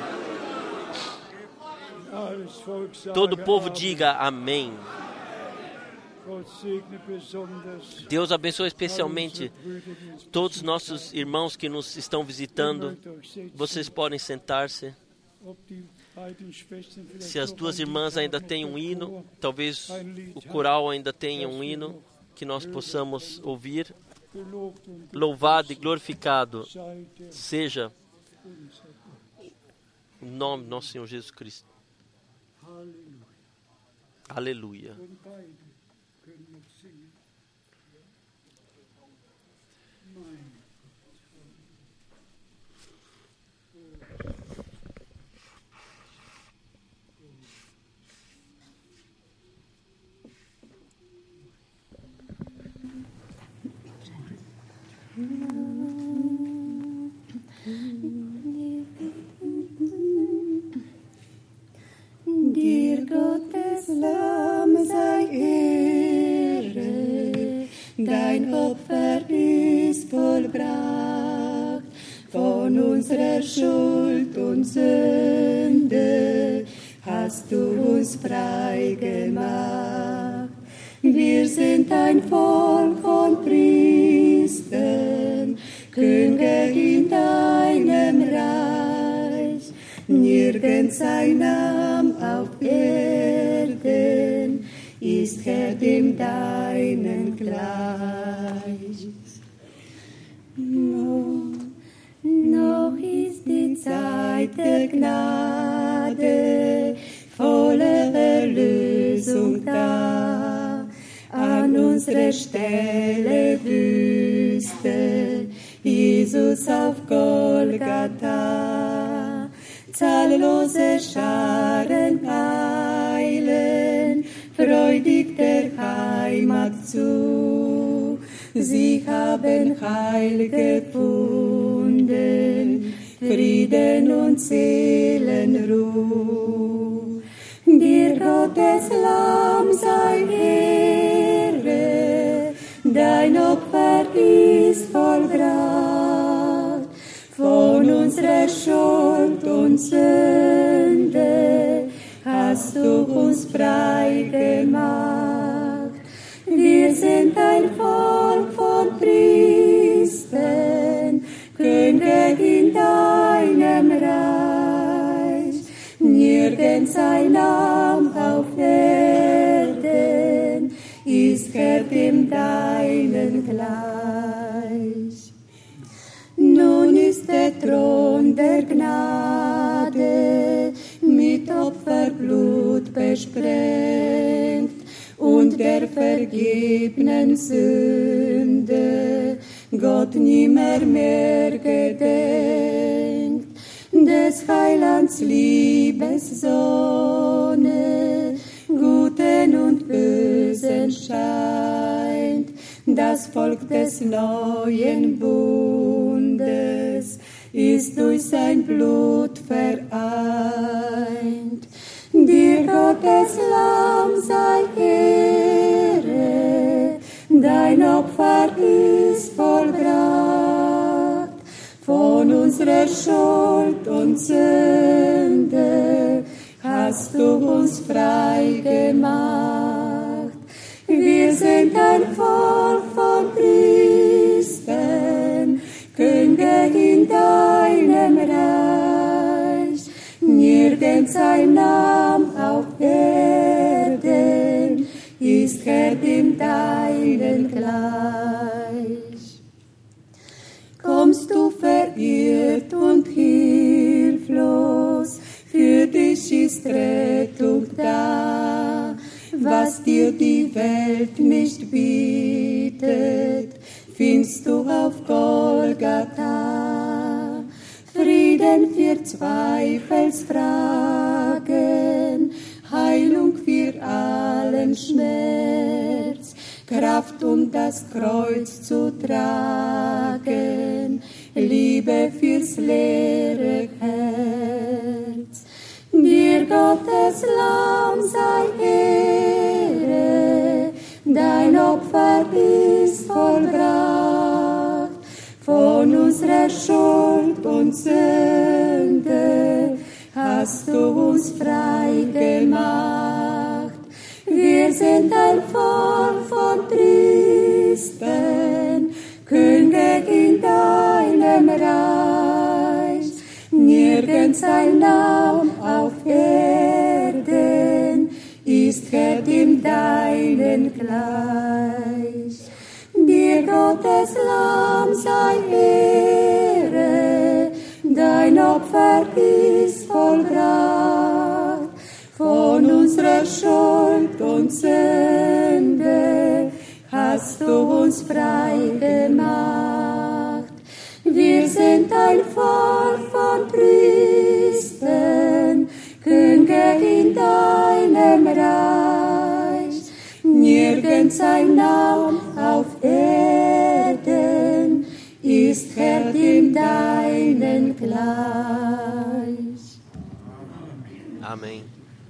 Todo o povo diga amém. Deus abençoe especialmente todos os nossos irmãos que nos estão visitando. Vocês podem sentar-se. Se as duas irmãs ainda têm um hino, talvez o coral ainda tenha um hino que nós possamos ouvir. Louvado e glorificado seja o nome do nosso Senhor Jesus Cristo. Aleluia. Dir Gottes Lamm sei Ehre, dein Opfer ist vollbracht, von unserer Schuld und Sünde hast du uns frei gemacht. Wir sind ein Volk von Priestern, Könige in deinem Reich, nirgends ein Name auf Erden ist Herr dem deinen gleich. Noch, noch ist die Zeit der Gnade, volle Erlösung da, an unserer Stelle wüste Jesus auf Golgatha. Zahllose Scharen eilen freudig der Heimat zu. Sie haben Heil gefunden, Frieden und Seelenruhe. Dir Gottes Lamm sei Ehre, dein Opfer ist vollbracht, von unserer Schuld und Sünde hast du uns frei gemacht. Wir sind ein Volk von Priestern, Könige in deinem Reich, nirgends ein Lamm auf Erden ist Herr dem deinen gleich. Nun ist der Thron der der Gnade mit Opferblut besprengt und der vergebenen Sünde Gott nimmer mehr gedenkt. Des Heilands Liebessonne Guten und Bösen scheint, das Volk des neuen Bundes ist durch sein Blut vereint. Dir Gottes Lamm sei Ehre, dein Opfer ist vollbracht, von unserer Schuld und Sünde hast du uns frei gemacht. Wir sind ein Volk von Priestern, Könige in deinem Reich. Nirgends ein Name auf Erden ist Herr dem deinen gleich. Kommst du verirrt und hilflos, für dich ist Rettung da. Was dir die Welt nicht bietet, findest du auf Golgatha. Frieden für Zweifelsfragen, Heilung für allen Schmerz, Kraft, um das Kreuz zu tragen, Liebe fürs leere Herz. Dir Gottes Lamm sei Ehre, dein Opfer ist vollbracht, von unserer Schuld und Sünde hast du uns frei gemacht. Wir sind ein Volk von Priestern, Könige in deinem Reich. Nirgends ein Name auf Erden ist Herr dem deinen gleich. Dir Gottes Lamm sei Ehre, dein Opfer ist vollbracht, von unserer Schuld und Sünde hast du uns frei gemacht. Wir sind ein Volk von Priestern, Könige in deinem Reich. Nirgends ein Name auf Erden ist Herr dem deinen gleich. Amen.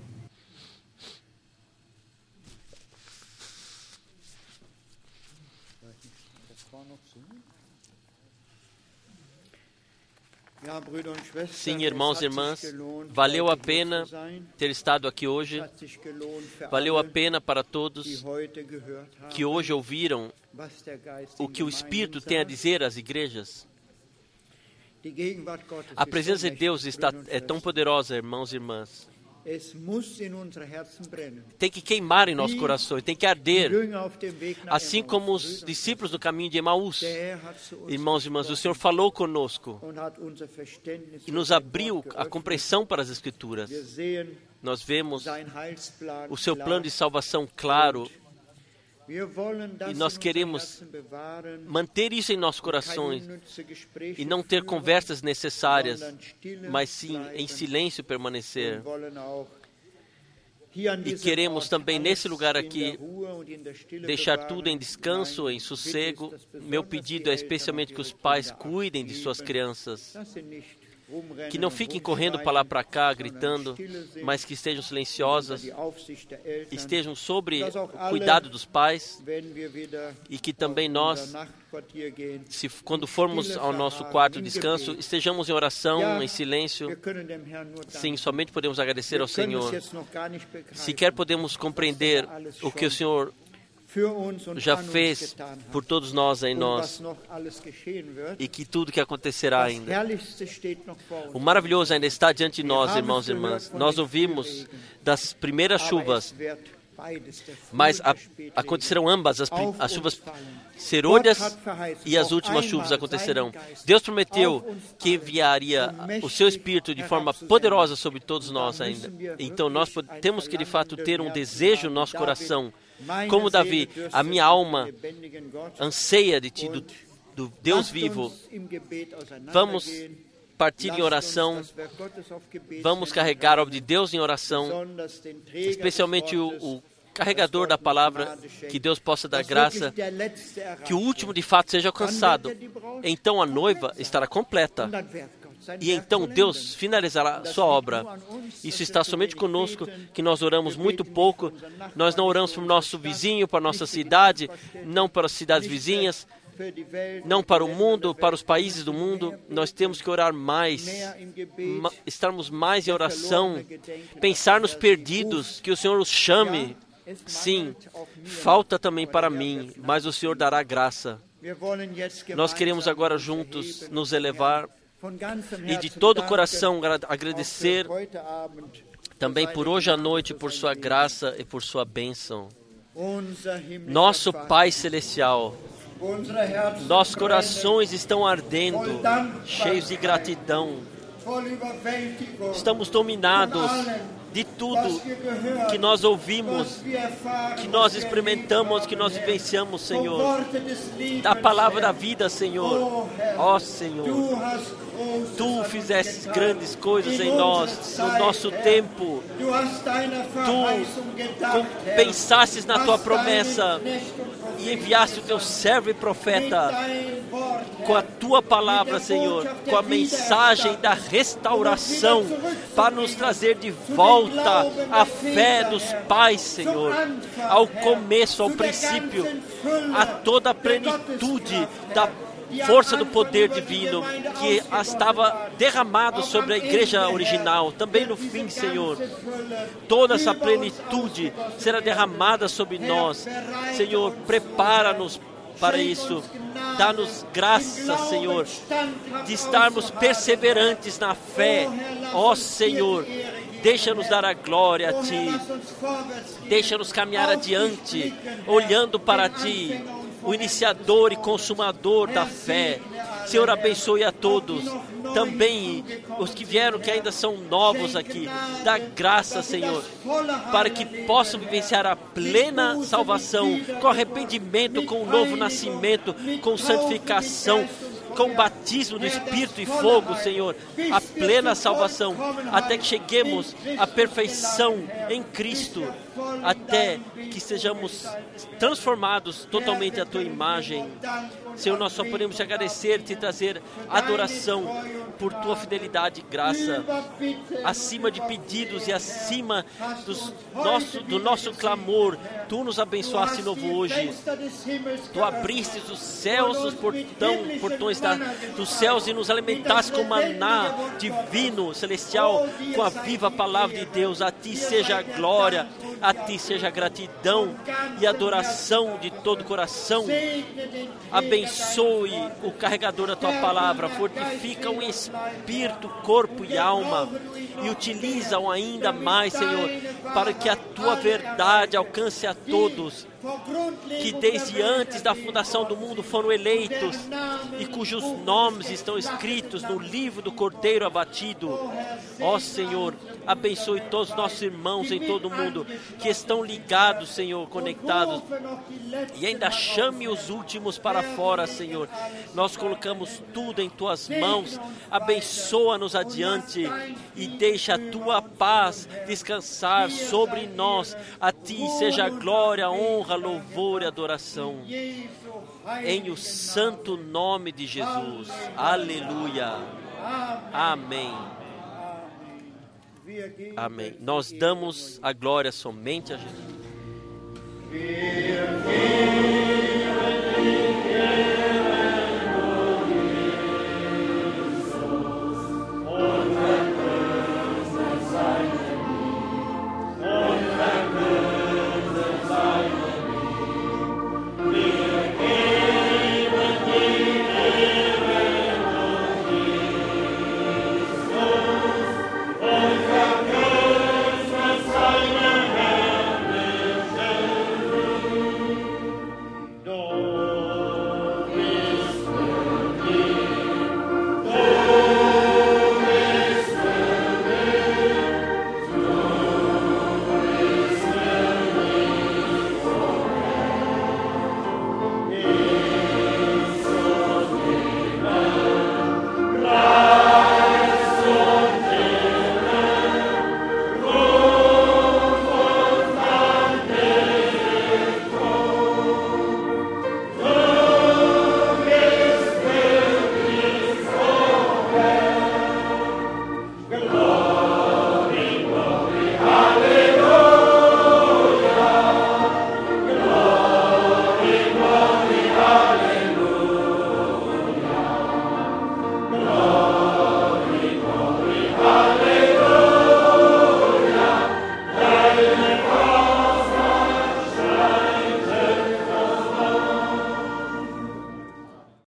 Sim, irmãos e irmãs, valeu a pena ter estado aqui hoje, valeu a pena para todos que hoje ouviram o que o Espírito tem a dizer às igrejas. A presença de Deus está, é tão poderosa, irmãos e irmãs. Tem que queimar em nossos corações, tem que arder, assim como os discípulos do caminho de Emaús. Irmãos e irmãs, o Senhor falou conosco e nos abriu a compreensão para as Escrituras. Nós vemos o seu plano de salvação claro e nós queremos manter isso em nossos corações e não ter conversas necessárias, mas sim em silêncio permanecer. E queremos também nesse lugar aqui deixar tudo em descanso, em sossego. Meu pedido é especialmente que os pais cuidem de suas crianças, que não fiquem correndo para lá para cá, gritando, mas que estejam silenciosas, estejam sobre o cuidado dos pais, e que também nós, se, quando formos ao nosso quarto de descanso, estejamos em oração, em silêncio. Sim, somente podemos agradecer ao Senhor. Sequer podemos compreender o que o Senhor já fez por todos nós em nós e que tudo que acontecerá ainda. O maravilhoso ainda está diante de nós, irmãos e irmãs. Nós ouvimos das primeiras chuvas, Mas a, acontecerão ambas, as, as chuvas serôdias e as últimas chuvas acontecerão. Deus prometeu que enviaria o seu Espírito de forma poderosa sobre todos nós ainda. Então nós temos que de fato ter um desejo no nosso coração. Como Davi, a minha alma anseia de ti, do, do Deus vivo. Vamos partir em oração, vamos carregar a obra de Deus em oração, especialmente o, o carregador da palavra, que Deus possa dar graça, que o último de fato seja alcançado. Então a noiva estará completa. E então Deus finalizará a sua obra. Isso está somente conosco, que nós oramos muito pouco. Nós não oramos para o nosso vizinho, para a nossa cidade, não para as cidades vizinhas, não para o mundo, para os países do mundo. Nós temos que orar mais, ma- estarmos mais em oração, pensar nos perdidos, que o Senhor os chame. Sim, falta também para mim, mas o Senhor dará graça. Nós queremos agora juntos nos elevar e de todo o coração agradecer também por hoje à noite, por sua graça e por sua bênção. Nosso Pai Celestial, nossos corações estão ardendo, cheios de gratidão. Estamos dominados de tudo que nós ouvimos, que nós experimentamos, que nós vivenciamos, Senhor. Da palavra da vida, Senhor. Ó Senhor, Tu fizeste grandes coisas em nós, no nosso tempo. Tu pensastes na Tua promessa e enviaste o Teu servo e profeta com a Tua palavra, Senhor, com a mensagem da restauração, para nos trazer de volta a fé dos pais, Senhor, ao começo, ao princípio, a toda a plenitude da força do poder divino que estava derramado sobre a igreja original, também no fim, Senhor. Toda essa plenitude será derramada sobre nós. Senhor, prepara-nos para isso. Dá-nos graça, Senhor, de estarmos perseverantes na fé. Ó Senhor, deixa-nos dar a glória a Ti. Deixa-nos caminhar adiante, olhando para Ti, o iniciador e consumador da fé. Senhor, abençoe a todos, também os que vieram, que ainda são novos aqui. Dá graça, Senhor, para que possam vivenciar a plena salvação, com arrependimento, com o novo nascimento, com santificação, com o batismo do Espírito e fogo, Senhor, a plena salvação, até que cheguemos à perfeição em Cristo, até que sejamos transformados totalmente à Tua imagem. Senhor, nós só podemos te agradecer, te trazer adoração por Tua fidelidade e graça, acima de pedidos e acima dos nosso, do nosso clamor. Tu nos abençoaste de novo hoje. Tu abriste os céus, os portão, portões da, dos céus e nos alimentaste com maná divino, celestial, com a viva palavra de Deus. A Ti seja a glória, a Ti seja a gratidão e adoração de todo o coração. Abençoe o carregador da Tua palavra, fortifica-o em espírito, corpo e alma, e utiliza-o ainda mais, Senhor, para que a Tua verdade alcance a todos, que desde antes da fundação do mundo foram eleitos e cujos nomes estão escritos no livro do Cordeiro abatido. Ó Senhor, abençoe todos os nossos irmãos em todo o mundo que estão ligados, Senhor, conectados, e ainda chame os últimos para fora, Senhor. Nós colocamos tudo em Tuas mãos. Abençoa-nos adiante e deixa a Tua paz descansar sobre nós. A Ti seja a glória, a honra, louvor e adoração, em o santo nome de Jesus. Aleluia. Amém. Amém. Nós damos a glória somente a Jesus.